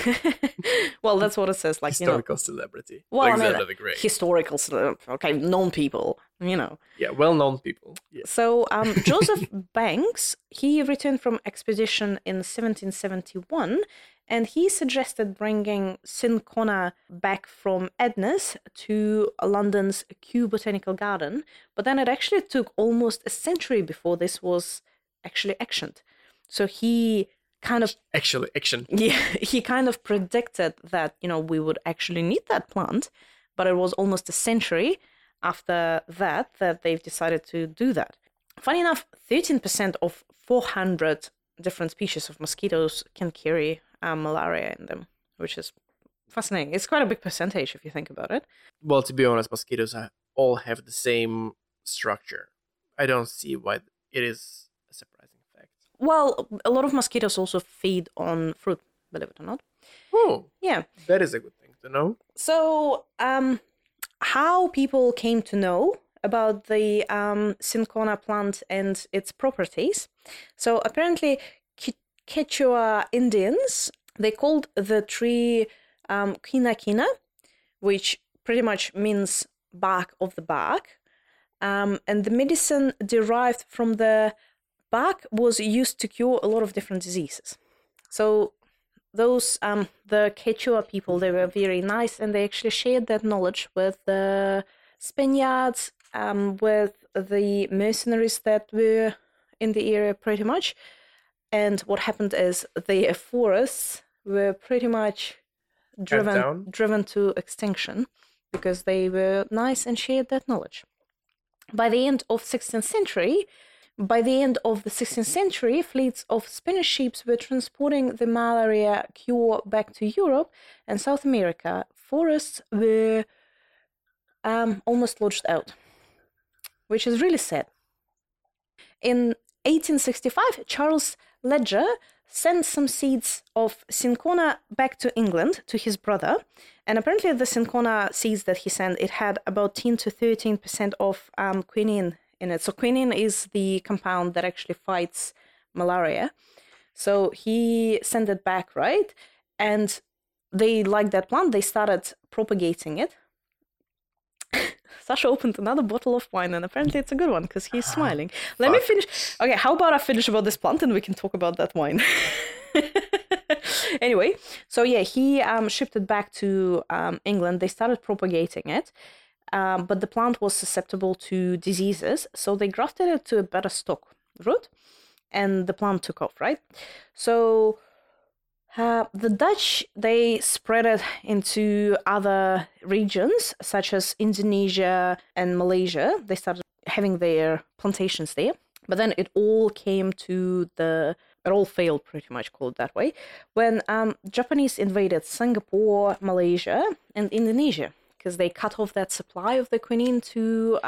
Speaker 2: Well, that's what it says. Like
Speaker 1: historical celebrity.
Speaker 2: Well,
Speaker 1: Alexander the Great.
Speaker 2: Historical, okay, known people.
Speaker 1: Yeah, well-known people. Yeah.
Speaker 2: So Joseph Banks, he returned from expedition in 1771, and he suggested bringing cinchona back from Ednes to London's Kew Botanical Garden, but then it actually took almost a century before this was actually actioned. So he kind of... Yeah, he kind of predicted that, we would actually need that plant, but it was almost a century after that they've decided to do that. Funny enough, 13% of 400 different species of mosquitoes can carry malaria in them, which is fascinating. It's quite a big percentage if you think about it.
Speaker 1: Well, to be honest, mosquitoes all have the same structure. I don't see why it is a surprising fact.
Speaker 2: Well, a lot of mosquitoes also feed on fruit, believe it or not.
Speaker 1: Oh,
Speaker 2: yeah.
Speaker 1: That is a good thing to know.
Speaker 2: So, how people came to know about the cinchona plant and its properties. So apparently Quechua Indians, they called the tree quina quina, which pretty much means bark of the bark. And the medicine derived from the bark was used to cure a lot of different diseases. So those the Quechua people, they were very nice, and they actually shared that knowledge with the Spaniards, with the mercenaries that were in the area pretty much. And what happened is the forests were pretty much driven to extinction because they were nice and shared that knowledge. By the end of the 16th century, fleets of Spanish ships were transporting the malaria cure back to Europe and South America. Forests were almost lodged out, which is really sad. In 1865, Charles Ledger sent some seeds of cinchona back to England to his brother, and apparently the cinchona seeds that he sent, it had about 10 to 13% of quinine in it. So quinine is the compound that actually fights malaria. So he sent it back, right? And they liked that plant. They started propagating it. Sasha opened another bottle of wine, and apparently it's a good one because he's smiling. Let me finish. Okay, how about I finish about this plant and we can talk about that wine? Anyway, so yeah, he shipped it back to England. They started propagating it, but the plant was susceptible to diseases, so they grafted it to a better stock root, and the plant took off, right? So the Dutch, they spread it into other regions, such as Indonesia and Malaysia. They started having their plantations there. But then it all came to it all failed, pretty much, called that way, when Japanese invaded Singapore, Malaysia, and Indonesia, because they cut off that supply of the quinine to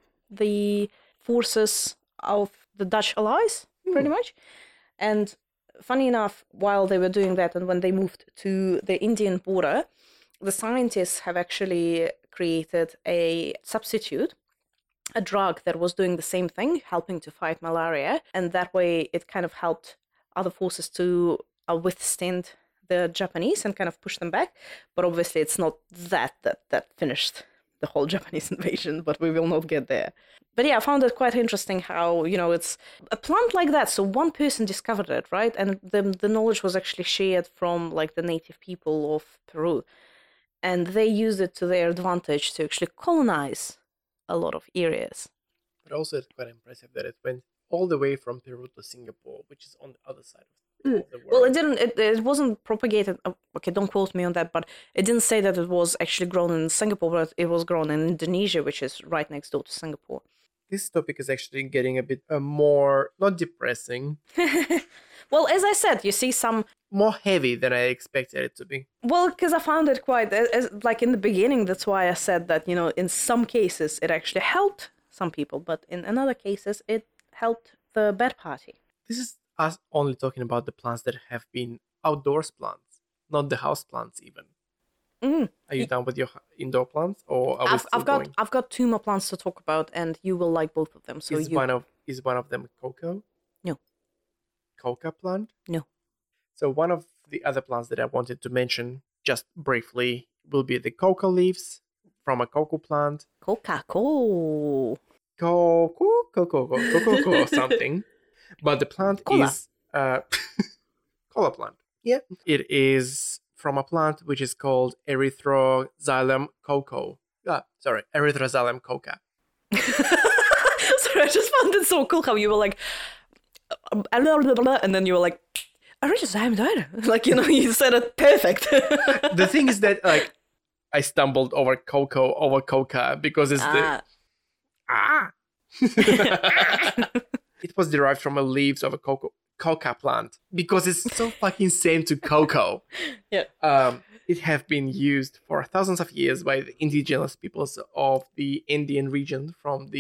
Speaker 2: the forces of the Dutch allies, pretty much. And funny enough, while they were doing that and when they moved to the Indian border, the scientists have actually created a substitute, a drug that was doing the same thing, helping to fight malaria. And that way it kind of helped other forces to withstand the Japanese and kind of push them back. But obviously it's not that finished the whole Japanese invasion, but we will not get there. But yeah, I found it quite interesting how, it's a plant like that. So one person discovered it, right? And the knowledge was actually shared from like the native people of Peru. And they used it to their advantage to actually colonize a lot of areas.
Speaker 1: But also it's quite impressive that it went all the way from Peru to Singapore, which is on the other side of the world.
Speaker 2: Well, it wasn't propagated. Okay, don't quote me on that, but it didn't say that it was actually grown in Singapore, but it was grown in Indonesia, which is right next door to Singapore.
Speaker 1: This topic is actually getting a bit more, not depressing.
Speaker 2: Well, as I said, you see some...
Speaker 1: More heavy than I expected it to be.
Speaker 2: Well, because I found it quite, like in the beginning, that's why I said that, in some cases it actually helped some people, but in other cases it helped the bad party.
Speaker 1: This is us only talking about the plants that have been outdoors plants, not the house plants even. Are you done with your indoor plants, or are we still going?
Speaker 2: I've got two more plants to talk about, and you will like both of them. So
Speaker 1: is one of them cocoa?
Speaker 2: No.
Speaker 1: Coca plant?
Speaker 2: No.
Speaker 1: So one of the other plants that I wanted to mention just briefly will be the cocoa leaves from a cocoa plant.
Speaker 2: Coca-Cola.
Speaker 1: Cocoa something. But the plant is cola plant. Yeah. It is from a plant which is called Erythroxylum cocoa. Erythroxylum coca.
Speaker 2: Sorry, I just found it so cool how you were like, and then you were like, Erythroxylum, like, you said it perfect.
Speaker 1: The thing is that, like, I stumbled over coca because it's it was derived from the leaves of a coca plant because it's so fucking same to cocoa.
Speaker 2: Yeah.
Speaker 1: It have been used for thousands of years by the indigenous peoples of the Indian region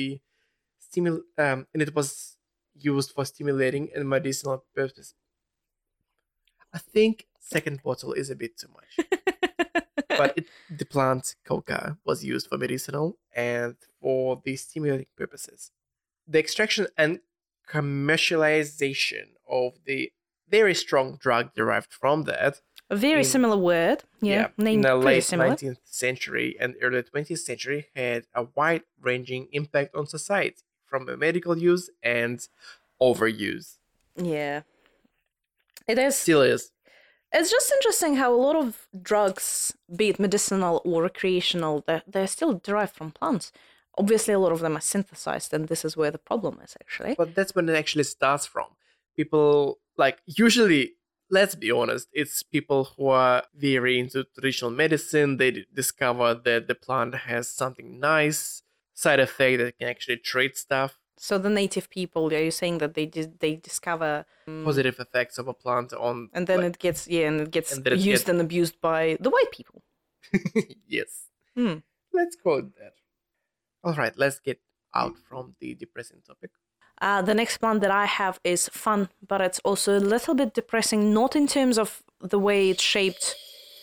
Speaker 1: and it was used for stimulating and medicinal purposes. I think second bottle is a bit too much. But the plant coca was used for medicinal and for the stimulating purposes. The extraction and commercialization of the very strong drug derived from that.
Speaker 2: A very similar word. Yeah,
Speaker 1: in the late 19th century and early 20th century had a wide-ranging impact on society, from medical use and overuse.
Speaker 2: Yeah. It is.
Speaker 1: Still is.
Speaker 2: It's just interesting how a lot of drugs, be it medicinal or recreational, they're still derived from plants. Obviously, a lot of them are synthesized, and this is where the problem is, actually.
Speaker 1: But that's when it actually starts from. People, usually, let's be honest, it's people who are very into traditional medicine. They discover that the plant has something nice, side effect that can actually treat stuff.
Speaker 2: So the native people, are you saying that they discover
Speaker 1: positive effects of a plant on,
Speaker 2: and then it gets used and abused by the white people?
Speaker 1: Yes. Let's quote that. All right, let's get out from the depressing topic.
Speaker 2: The next plant that I have is fun, but it's also a little bit depressing, not in terms of the way it's shaped.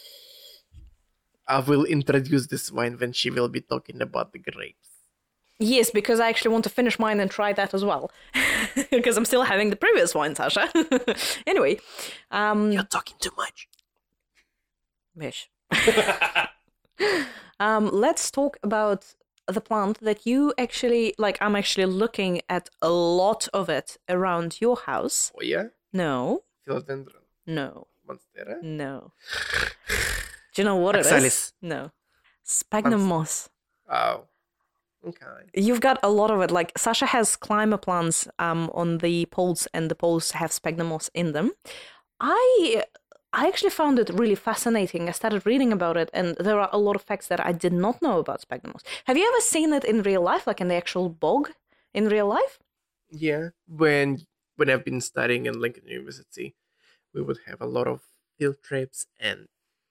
Speaker 1: I will introduce this wine when she will be talking about the grapes.
Speaker 2: Yes, because I actually want to finish mine and try that as well. because I'm still having the previous wine, Sasha. Anyway,
Speaker 1: You're talking too much.
Speaker 2: Mish. Let's talk about the plant that you actually like. I'm actually looking at a lot of it around your house.
Speaker 1: Hoya,
Speaker 2: No,
Speaker 1: philodendron,
Speaker 2: no,
Speaker 1: monstera,
Speaker 2: no. Do you know what it
Speaker 1: Oxalis.
Speaker 2: is? No. Sphagnum moss.
Speaker 1: Oh, okay.
Speaker 2: You've got a lot of it. Like Sasha has climber plants on the poles, and the poles have sphagnum moss in them. I actually found it really fascinating. I started reading about it, and there are a lot of facts that I did not know about sphagnum moss. Have you ever seen it in real life, like in the actual bog in real life?
Speaker 1: Yeah, when I've been studying in Lincoln University, we would have a lot of field trips, and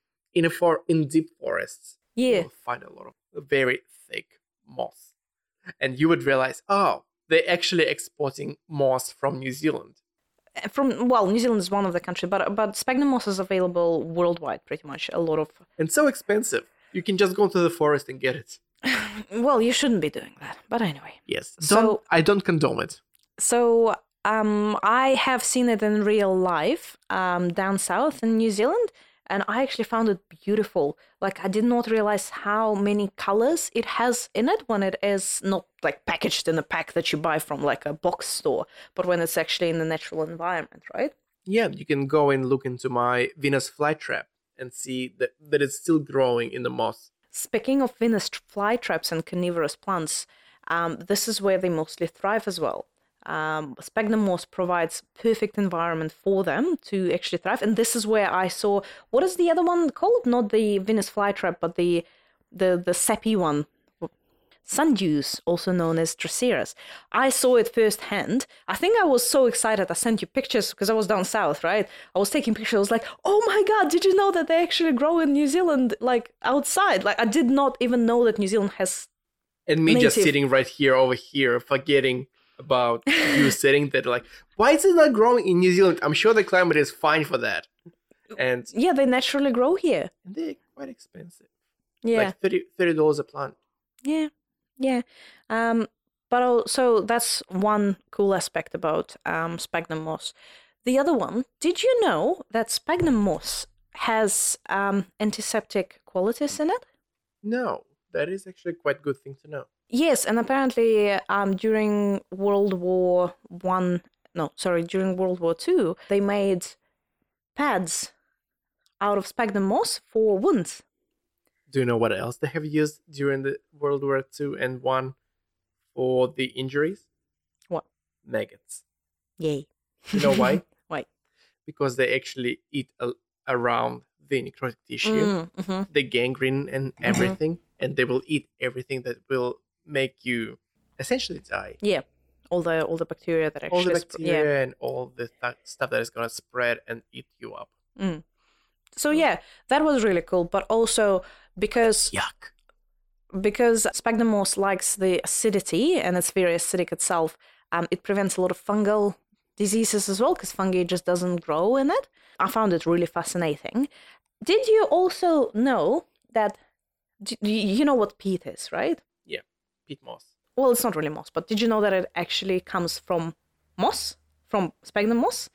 Speaker 1: in deep forests, you
Speaker 2: Yeah.
Speaker 1: will find a lot of very thick moss, and you would realize, oh, they're actually exporting moss from New Zealand.
Speaker 2: New Zealand is one of the countries, but sphagnum moss is available worldwide, pretty much. A lot of.
Speaker 1: And so expensive. You can just go into the forest and get it.
Speaker 2: Well, you shouldn't be doing that, but anyway.
Speaker 1: Yes.
Speaker 2: So-
Speaker 1: I don't condone it.
Speaker 2: So I have seen it in real life down south in New Zealand, and I actually found it beautiful. Like, I did not realize how many colors it has in it when it is not like packaged in a pack that you buy from like a box store, but when it's actually in the natural environment, right?
Speaker 1: Yeah, you can go and look into my Venus flytrap and see that it's still growing in the moss.
Speaker 2: Speaking of Venus flytraps and carnivorous plants, this is where they mostly thrive as well. Sphagnum moss provides perfect environment for them to actually thrive, and this is where I saw, what is the other one called? Not the Venus flytrap, but the sappy one, sundews, also known as Dracaeris. I saw it firsthand. I think I was so excited. I sent you pictures because I was down south, right? I was taking pictures. I was like, "Oh my god! Did you know that they actually grow in New Zealand, like outside?" Like, I did not even know that New Zealand has.
Speaker 1: And me just
Speaker 2: Native.
Speaker 1: sitting right here over here, forgetting about you sitting there, like, why is it not growing in New Zealand? I'm sure the climate is fine for that. And
Speaker 2: Yeah, they naturally grow here.
Speaker 1: they're quite expensive.
Speaker 2: Yeah.
Speaker 1: Like $30 a plant.
Speaker 2: Yeah, yeah. But also that's one cool aspect about sphagnum moss. The other one, did you know that sphagnum moss has antiseptic qualities in it?
Speaker 1: No, that is actually quite a good thing to know.
Speaker 2: Yes, and apparently during World War during World War II, they made pads out of sphagnum moss for wounds.
Speaker 1: Do you know what else they have used during the World War II and one for the injuries?
Speaker 2: What?
Speaker 1: Maggots.
Speaker 2: Yay.
Speaker 1: You know why?
Speaker 2: Why?
Speaker 1: Because they actually eat around the necrotic tissue, the gangrene and everything, and they will eat everything that will make you essentially die.
Speaker 2: Yeah, all the bacteria that actually
Speaker 1: All the
Speaker 2: yeah.
Speaker 1: bacteria and all the stuff that is going to spread and eat you up.
Speaker 2: So yeah, that was really cool. But also because sphagnum moss likes the acidity and it's very acidic itself, it prevents a lot of fungal diseases as well because fungi just doesn't grow in it. I found it really fascinating. Did you also know that? You know what peat is, right?
Speaker 1: Yeah, peat moss.
Speaker 2: Well, it's not really moss, but did you know that it actually comes from moss, from sphagnum moss?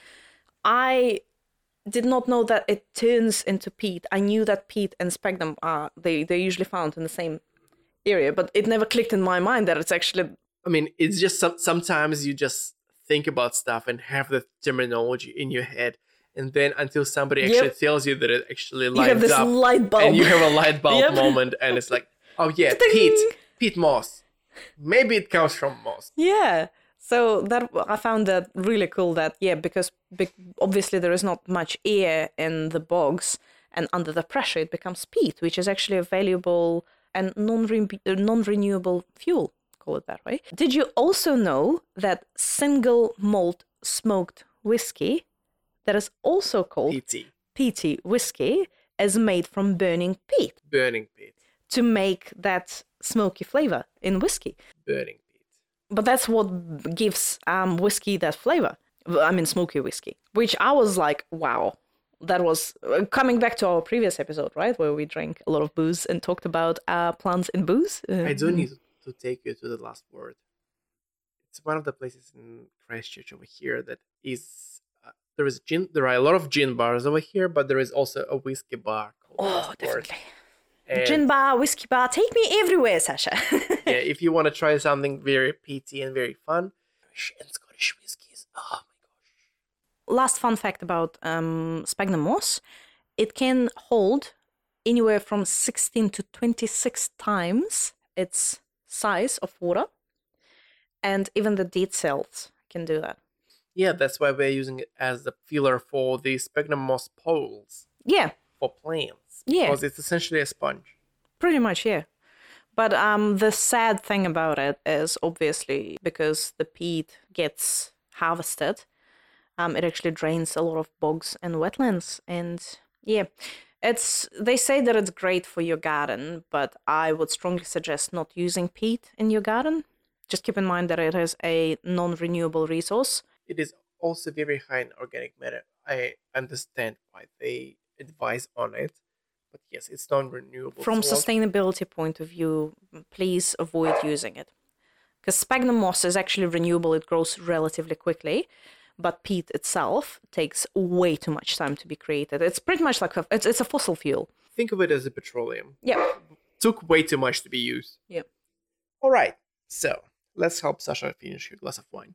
Speaker 2: I did not know that it turns into peat. I knew that peat and sphagnum are they're usually found in the same area, but it never clicked in my mind that it's actually.
Speaker 1: I mean, it's just sometimes you just think about stuff and have the terminology in your head, and then until somebody actually tells you that it actually
Speaker 2: You have
Speaker 1: lines
Speaker 2: this
Speaker 1: up,
Speaker 2: light bulb.
Speaker 1: and you have a light bulb
Speaker 2: Yep.
Speaker 1: moment, and it's like, oh yeah,
Speaker 2: Ta-ding!
Speaker 1: peat moss. Maybe it comes from moss.
Speaker 2: Yeah. So that I found that really cool. That because obviously there is not much air in the bogs, and under the pressure it becomes peat, which is actually a valuable and non-renewable fuel. Call it that way. Did you also know that single malt smoked whiskey, that is also called
Speaker 1: Peaty.
Speaker 2: peaty whiskey, is made from burning peat
Speaker 1: Burning peat.
Speaker 2: to make that smoky flavor in whiskey?
Speaker 1: Burning peat.
Speaker 2: But that's what gives whiskey that flavor. I mean, smoky whiskey, which I was like, wow. That was coming back to our previous episode, right? Where we drank a lot of booze and talked about plants in booze.
Speaker 1: I do need to take you to the last word. It's one of the places in Christchurch over here that is there is gin. There are a lot of gin bars over here, but there is also a whiskey bar called
Speaker 2: Oh,
Speaker 1: Westport.
Speaker 2: definitely.
Speaker 1: And
Speaker 2: Gin bar, whiskey bar. Take me everywhere, Sasha.
Speaker 1: yeah, if you want to try something very peaty and very fun, Irish and Scottish whiskies. Oh my gosh.
Speaker 2: Last fun fact about sphagnum moss. It can hold anywhere from 16 to 26 times its size of water. And even the dead cells can do that.
Speaker 1: Yeah, that's why we're using it as the filler for the sphagnum moss poles
Speaker 2: Yeah,
Speaker 1: for plants.
Speaker 2: Yeah.
Speaker 1: Because it's essentially a sponge.
Speaker 2: pretty much, yeah. But the sad thing about it is obviously because the peat gets harvested, it actually drains a lot of bogs and wetlands. And yeah, they say that it's great for your garden, but I would strongly suggest not using peat in your garden. Just keep in mind that it is a non-renewable resource.
Speaker 1: It is also very high in organic matter. I understand why they advise on it. But yes, it's non-renewable.
Speaker 2: From
Speaker 1: source.
Speaker 2: sustainability point of view, please avoid using it. Because sphagnum moss is actually renewable, it grows relatively quickly, but peat itself takes way too much time to be created. It's pretty much like it's a fossil fuel.
Speaker 1: Think of it as a petroleum.
Speaker 2: Yeah.
Speaker 1: Took way too much to be used.
Speaker 2: Yeah.
Speaker 1: All right, so let's help Sasha finish her glass of wine.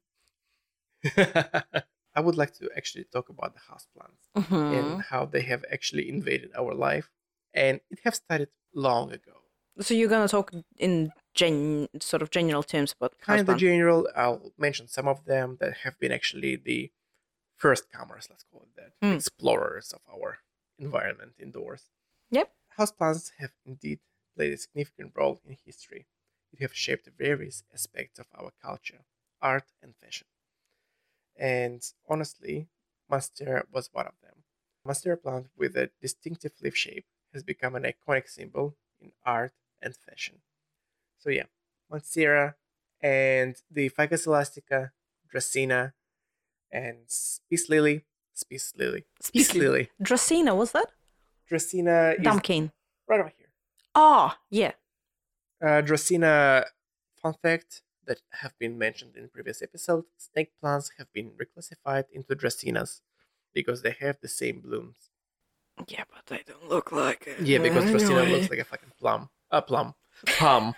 Speaker 1: I would like to actually talk about the houseplants and how they have actually invaded our life, and it have started long ago.
Speaker 2: So you're gonna talk in sort of general terms about
Speaker 1: Kind of
Speaker 2: houseplant.
Speaker 1: general. I'll mention some of them that have been actually the first comers, let's call it that, explorers of our environment indoors.
Speaker 2: Yep.
Speaker 1: Houseplants have indeed played a significant role in history. It have shaped various aspects of our culture, art, and fashion. And honestly, Monstera was one of them. Monstera plant with a distinctive leaf shape has become an iconic symbol in art and fashion. So yeah, Monstera and the Ficus elastica, Dracaena, and Peace Lily.
Speaker 2: Dracaena, was that?
Speaker 1: Dracaena is
Speaker 2: Dumpkin.
Speaker 1: right over here.
Speaker 2: Ah, yeah.
Speaker 1: Dracaena, fun fact that have been mentioned in previous episodes, snake plants have been reclassified into Dracaenas because they have the same blooms.
Speaker 2: Yeah, but they don't look like it.
Speaker 1: Yeah, because Dracaena looks like a fucking plum. Plum.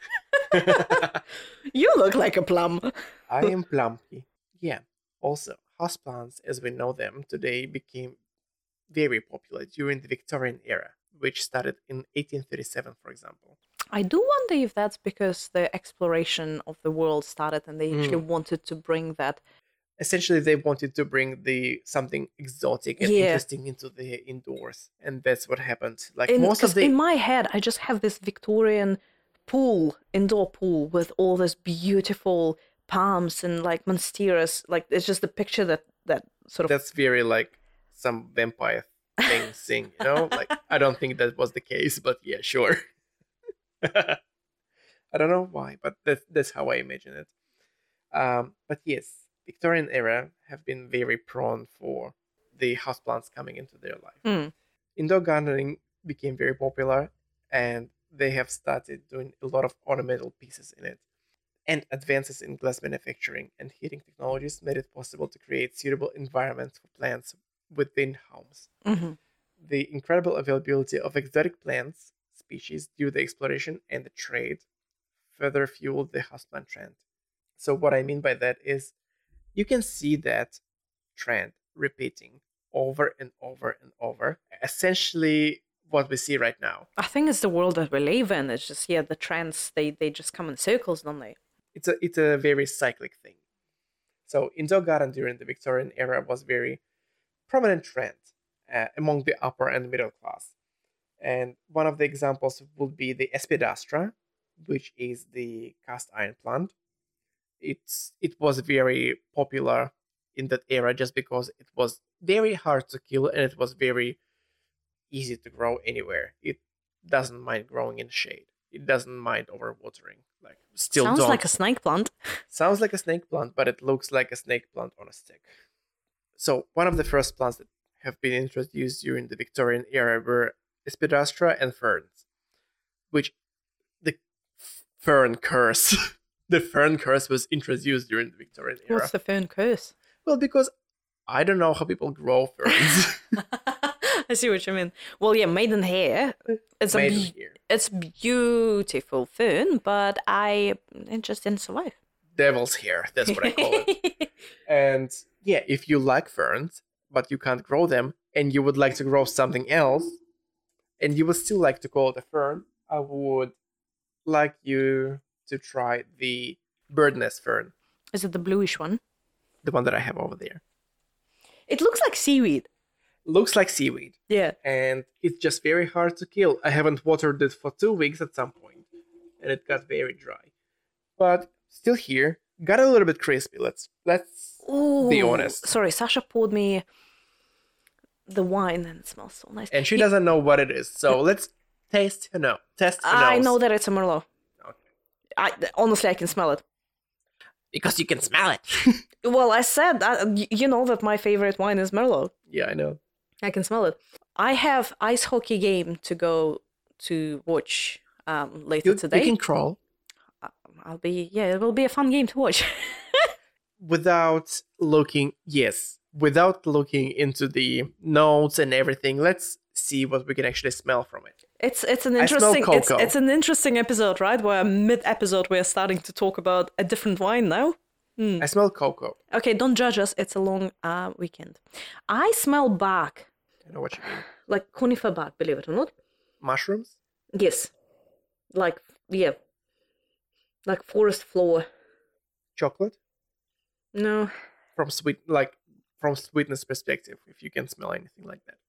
Speaker 2: You look like a plum.
Speaker 1: I am plumpy. Yeah. Also, houseplants as we know them today became very popular during the Victorian era, which started in 1837, for example.
Speaker 2: I do wonder if that's because the exploration of the world started and they actually wanted to bring that.
Speaker 1: Essentially, they wanted to bring something exotic and
Speaker 2: Yeah.
Speaker 1: interesting into the indoors, and that's what happened. Like
Speaker 2: In,
Speaker 1: most of
Speaker 2: 'cause
Speaker 1: the
Speaker 2: in my head, I just have this Victorian pool, indoor pool, with all this beautiful palms and like monsteras. Like it's just the picture that sort of.
Speaker 1: that's very like some vampire thing, you know? Like I don't think that was the case, but yeah, sure. I don't know why, but that's how I imagine it. But yes, Victorian era have been very prone for the houseplants coming into their life.
Speaker 2: Mm.
Speaker 1: Indoor gardening became very popular, and they have started doing a lot of ornamental pieces in it. And advances in glass manufacturing and heating technologies made it possible to create suitable environments for plants within homes.
Speaker 2: Mhm.
Speaker 1: The incredible availability of exotic plants species due to the exploration and the trade further fueled the houseplant trend. So what I mean by that is you can see that trend repeating over and over and over. Essentially what we see right now.
Speaker 2: I think it's the world that we live in. It's just the trends they just come in circles, don't they?
Speaker 1: It's a very cyclic thing. So indoor garden during the Victorian era was very prominent trend among the upper and middle class. And one of the examples would be the Espidastra, which is the cast iron plant. It was very popular in that era just because it was very hard to kill and it was very easy to grow anywhere. It doesn't mind growing in shade. It doesn't mind overwatering. Like still
Speaker 2: Sounds
Speaker 1: don't.
Speaker 2: like a snake plant.
Speaker 1: Sounds like a snake plant, but it looks like a snake plant on a stick. So one of the first plants that have been introduced during the Victorian era were Espidastra and ferns, which the fern curse the fern curse was introduced during the Victorian era.
Speaker 2: What's the fern curse?
Speaker 1: Well, because I don't know how people grow ferns.
Speaker 2: I see what you mean. Well, yeah, maidenhair. It's
Speaker 1: Maidenhair.
Speaker 2: it's beautiful fern, but it just didn't survive.
Speaker 1: Devil's hair, that's what I call it. And yeah, if you like ferns, but you can't grow them, and you would like to grow something else, and you would still like to call it a fern, I would like you to try the bird nest fern,
Speaker 2: Is it the bluish one?
Speaker 1: the one that I have over there.
Speaker 2: It looks like seaweed.
Speaker 1: Looks like seaweed,
Speaker 2: Yeah.
Speaker 1: and it's just very hard to kill. I haven't watered it for 2 weeks at some point, and it got very dry. But still here, got a little bit crispy. Let's be honest.
Speaker 2: Sorry, Sasha poured me the wine and it smells so nice.
Speaker 1: And she doesn't know what it is, so let's taste her nose. Test her nose.
Speaker 2: I know that it's a Merlot.
Speaker 1: Okay.
Speaker 2: Honestly, I can smell it.
Speaker 1: Because you can smell it.
Speaker 2: Well, I said, you know that my favorite wine is Merlot.
Speaker 1: Yeah, I know.
Speaker 2: I can smell it. I have ice hockey game to go to watch later today.
Speaker 1: You can crawl.
Speaker 2: It will be a fun game to watch.
Speaker 1: Without looking into the notes and everything, let's see what we can actually smell from it.
Speaker 2: It's an
Speaker 1: I smell
Speaker 2: interesting
Speaker 1: cocoa.
Speaker 2: it's an interesting episode, right? Where mid-episode we're starting to talk about a different wine now.
Speaker 1: I smell cocoa.
Speaker 2: Okay, don't judge us. It's a long weekend. I smell bark,
Speaker 1: I know what you mean.
Speaker 2: like conifer bark, believe it or not.
Speaker 1: Mushrooms?
Speaker 2: Yes, like forest floor.
Speaker 1: Chocolate?
Speaker 2: No.
Speaker 1: From sweetness perspective, if you can smell anything like that.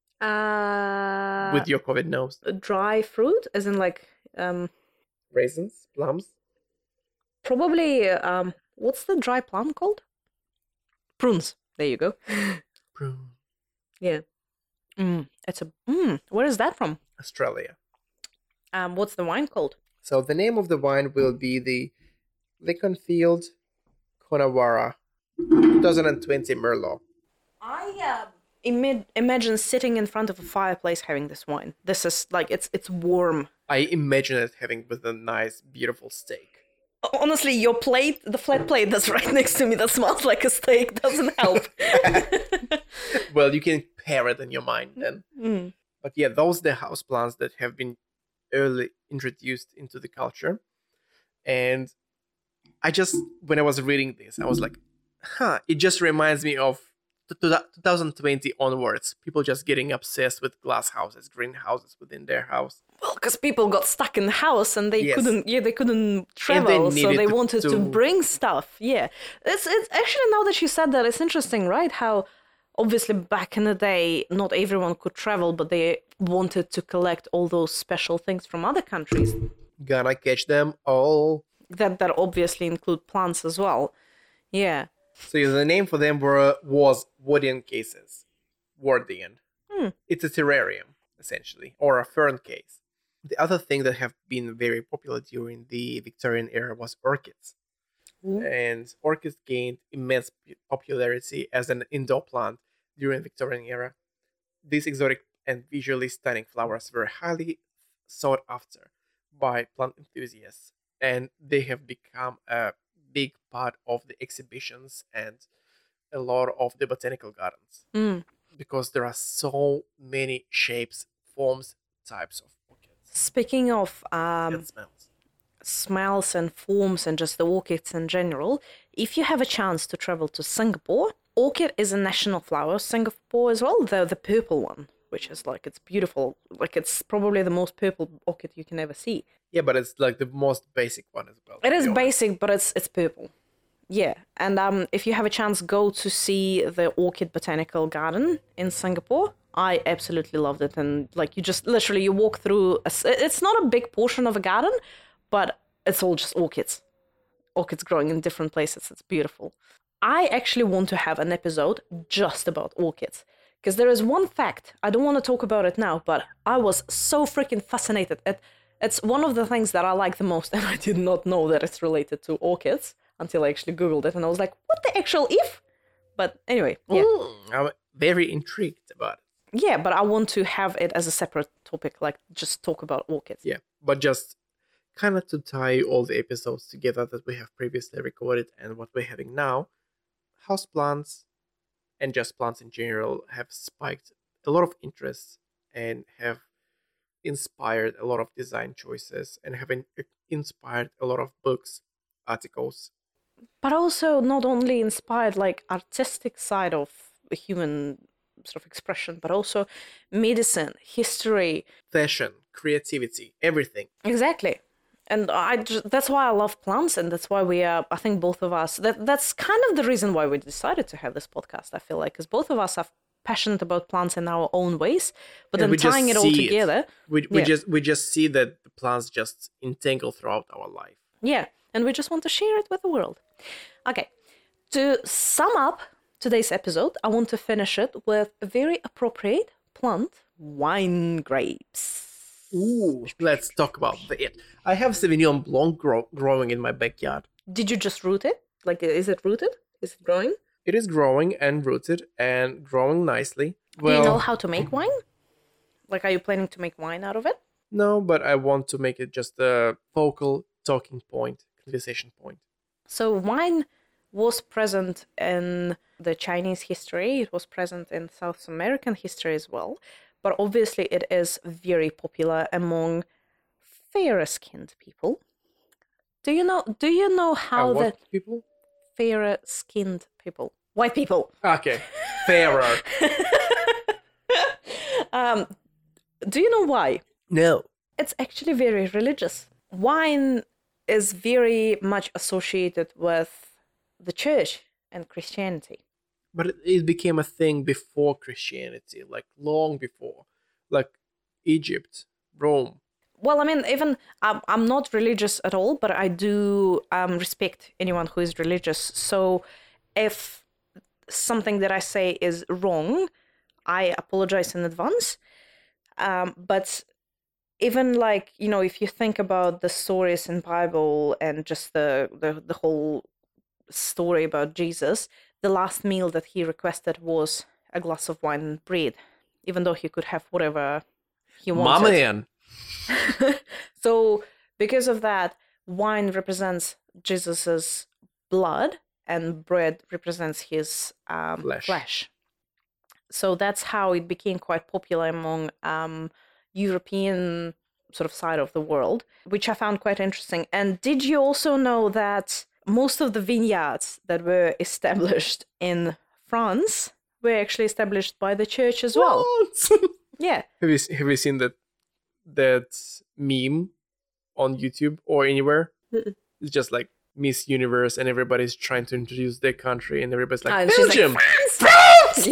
Speaker 1: With your COVID nose.
Speaker 2: Dry fruit, as in like
Speaker 1: Raisins? Plums?
Speaker 2: probably what's the dry plum called? Prunes. There you go.
Speaker 1: Prune.
Speaker 2: Yeah. Where is that from?
Speaker 1: Australia.
Speaker 2: What's the wine called?
Speaker 1: So the name of the wine will be the Leconfield Coonawarra 2020 Merlot.
Speaker 2: I imagine sitting in front of a fireplace having this wine. This is like it's warm.
Speaker 1: I imagine it having with a nice, beautiful steak.
Speaker 2: Honestly, your plate, the flat plate that's right next to me that smells like a steak doesn't help.
Speaker 1: Well, you can pair it in your mind then. But yeah, those are the houseplants that have been early introduced into the culture. And when I was reading this, I was like, it just reminds me of 2020 onwards. People just getting obsessed with glass houses, greenhouses within their house.
Speaker 2: Well, because people got stuck in the house and they
Speaker 1: Yes.
Speaker 2: couldn't travel, so
Speaker 1: needed
Speaker 2: they wanted to
Speaker 1: to-
Speaker 2: bring stuff. Yeah, it's actually, now that you said that, it's interesting, right? How obviously back in the day, not everyone could travel, but they wanted to collect all those special things from other countries
Speaker 1: Gonna catch them all.
Speaker 2: that obviously include plants as well. Yeah.
Speaker 1: So yeah, the name for them was Wardian cases. Wardian. It's a terrarium, essentially, or a fern case. The other thing that have been very popular during the Victorian era was orchids. And orchids gained immense popularity as an indoor plant during the Victorian era. These exotic and visually stunning flowers were highly sought after by plant enthusiasts, and they have become a big part of the exhibitions and a lot of the botanical gardens because there are so many shapes, forms, types of orchids
Speaker 2: Speaking of
Speaker 1: and smells.
Speaker 2: smells and forms and just the orchids in general, if you have a chance to travel to Singapore, orchid is a national flower of Singapore as well, the purple one, which is like, it's beautiful. Like, it's probably the most purple orchid you can ever see.
Speaker 1: Yeah, but it's like the most basic one as well.
Speaker 2: It is
Speaker 1: to be honest.
Speaker 2: basic, but it's purple. Yeah, and if you have a chance, go to see the Orchid Botanical Garden in Singapore. I absolutely loved it, and like you just literally you walk through. It's not a big portion of a garden, but it's all just orchids growing in different places. It's beautiful. I actually want to have an episode just about orchids because there is one fact. I don't want to talk about it now, but I was so freaking fascinated. It's one of the things that I like the most, and I did not know that it's related to orchids until I actually Googled it, and I was like, what the actual if? But anyway, yeah.
Speaker 1: I'm very intrigued about it.
Speaker 2: Yeah, but I want to have it as a separate topic, like just talk about orchids.
Speaker 1: Yeah, but just kind of to tie all the episodes together that we have previously recorded and what we're having now, houseplants and just plants in general have spiked a lot of interest and have inspired a lot of design choices and have inspired a lot of books, articles.
Speaker 2: But also not only inspired like artistic side of the human sort of expression, but also medicine, history.
Speaker 1: Fashion, creativity, everything.
Speaker 2: Exactly. And that's why I love plants, and that's why we are, I think both of us, that's kind of the reason why we decided to have this podcast, I feel like, because both of us are passionate about plants in our own ways, but
Speaker 1: And
Speaker 2: then
Speaker 1: we just
Speaker 2: tying it all
Speaker 1: see
Speaker 2: together.
Speaker 1: We
Speaker 2: Yeah.
Speaker 1: just see that the plants just entangle throughout our life.
Speaker 2: Yeah, and we just want to share it with the world. Okay, to sum up today's episode, I want to finish it with a very appropriate plant, wine grapes.
Speaker 1: Ooh, let's talk about it. I have Sauvignon Blanc growing in my backyard.
Speaker 2: Did you just root it? Like, is it rooted? Is it growing?
Speaker 1: It is growing and rooted and growing nicely.
Speaker 2: Do you know how to make wine? Like, are you planning to make wine out of it?
Speaker 1: No, but I want to make it just a focal talking point, conversation point.
Speaker 2: So wine was present in the Chinese history. It was present in South American history as well. But obviously it is very popular among fairer-skinned people. Do you know how the
Speaker 1: What people?
Speaker 2: fairer-skinned people? White people.
Speaker 1: Okay, fairer.
Speaker 2: Do you know why?
Speaker 1: No.
Speaker 2: It's actually very religious. Wine is very much associated with the church and Christianity.
Speaker 1: But it became a thing before Christianity, like long before. Like Egypt, Rome.
Speaker 2: Well, I mean, even I'm not religious at all, but I do respect anyone who is religious. So if something that I say is wrong, I apologize in advance. But even like, if you think about the stories in Bible and just the whole story about Jesus, the last meal that he requested was a glass of wine and bread, even though he could have whatever he wanted.
Speaker 1: My man.
Speaker 2: So because of that, wine represents Jesus's blood and bread represents his flesh. So that's how it became quite popular among European sort of side of the world, which I found quite interesting. And did you also know that most of the vineyards that were established in France were actually established by the church as well?
Speaker 1: What?
Speaker 2: Yeah.
Speaker 1: Have you seen that meme on YouTube or anywhere? It's just like Miss Universe and everybody's trying to introduce their country and everybody's like,
Speaker 2: and she's
Speaker 1: Belgium!
Speaker 2: France!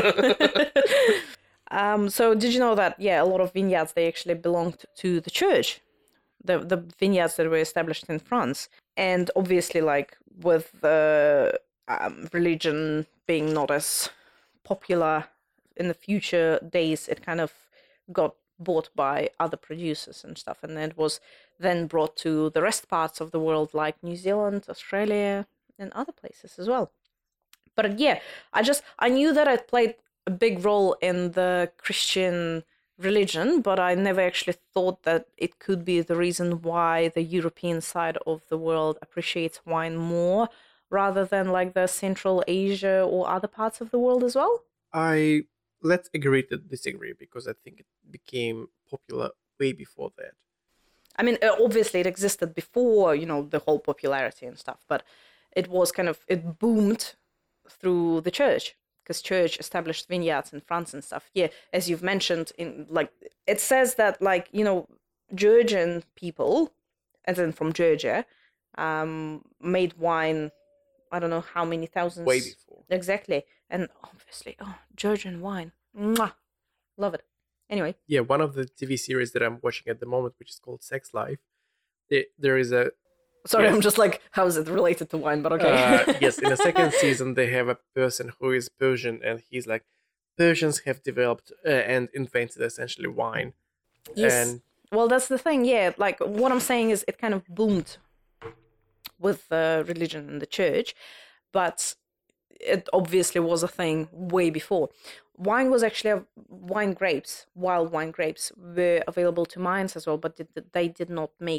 Speaker 2: Yeah. So did you know that, a lot of vineyards, they actually belonged to the church, the vineyards that were established in France. And obviously, like, with the religion being not as popular in the future days, it kind of got bought by other producers and stuff. And it was then brought to the rest parts of the world, like New Zealand, Australia, and other places as well. But yeah, I knew that it played a big role in the Christian religion, but I never actually thought that it could be the reason why the European side of the world appreciates wine more rather than like the Central Asia or other parts of the world as well.
Speaker 1: Let's agree to disagree because I think it became popular way before that.
Speaker 2: I mean, obviously it existed before, the whole popularity and stuff, but it was it boomed through the church. Because church established vineyards in France and stuff. Yeah, as you've mentioned, it says that Georgian people, as in from Georgia, made wine. I don't know how many thousands.
Speaker 1: Way before.
Speaker 2: Exactly, and obviously, Georgian wine, mwah, love it. Anyway.
Speaker 1: Yeah, one of the TV series that I'm watching at the moment, which is called Sex Life, there is a.
Speaker 2: Sorry,
Speaker 1: yes.
Speaker 2: I'm just like, how is it related to wine? But okay.
Speaker 1: Yes, in the second season, they have a person who is Persian, and he's like, Persians have developed and invented essentially wine.
Speaker 2: Yes.
Speaker 1: And
Speaker 2: well, that's the thing. Yeah, like what I'm saying is, it kind of boomed with religion and the church, but it obviously was a thing way before. Wine was actually wild wine grapes were available to mines as well, but they did not make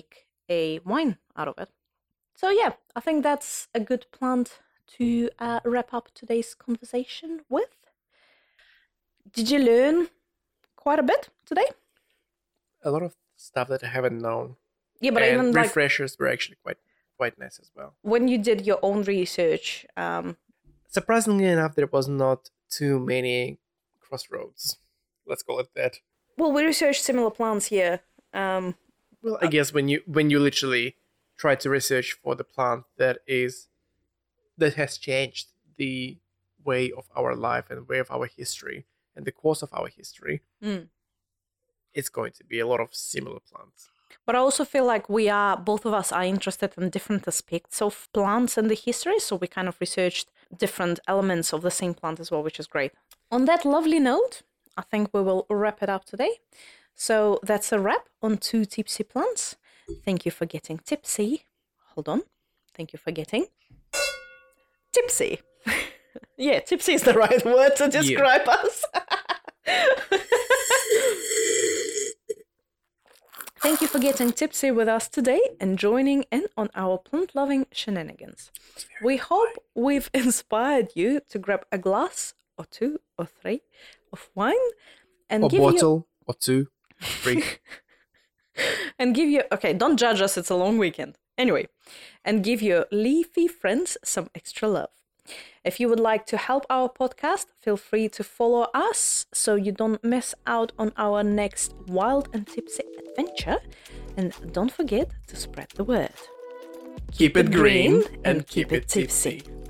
Speaker 2: a wine out of it. So yeah, I think that's a good plant to wrap up today's conversation with. Did you learn quite a bit today?
Speaker 1: A lot of stuff that I haven't known.
Speaker 2: Yeah, but
Speaker 1: and
Speaker 2: even like
Speaker 1: refreshers were actually quite nice as well.
Speaker 2: when you did your own research,
Speaker 1: Surprisingly enough, there was not too many crossroads. Let's call it that.
Speaker 2: well, we researched similar plants here.
Speaker 1: Well, I guess when you literally try to research for the plant that has changed the way of our life and way of our history and the course of our history, it's going to be a lot of similar plants.
Speaker 2: But I also feel like both of us are interested in different aspects of plants and the history, so we kind of researched different elements of the same plant as well, which is great. On that lovely note, I think we will wrap it up today. So that's a wrap on 2 tipsy plants. Thank you for getting tipsy. Hold on. Thank you for getting tipsy. Yeah, tipsy is the right word to describe us. Thank you for getting tipsy with us today and joining in on our plant-loving shenanigans. We hope we've inspired you to grab a glass or 2 or 3 of wine and give
Speaker 1: bottle or 2, 3.
Speaker 2: and give you, okay, don't judge us, it's a long weekend. Anyway, and give your leafy friends some extra love. If you would like to help our podcast, feel free to follow us so you don't miss out on our next wild and tipsy adventure. And don't forget to spread the word.
Speaker 1: Keep it green and keep it tipsy.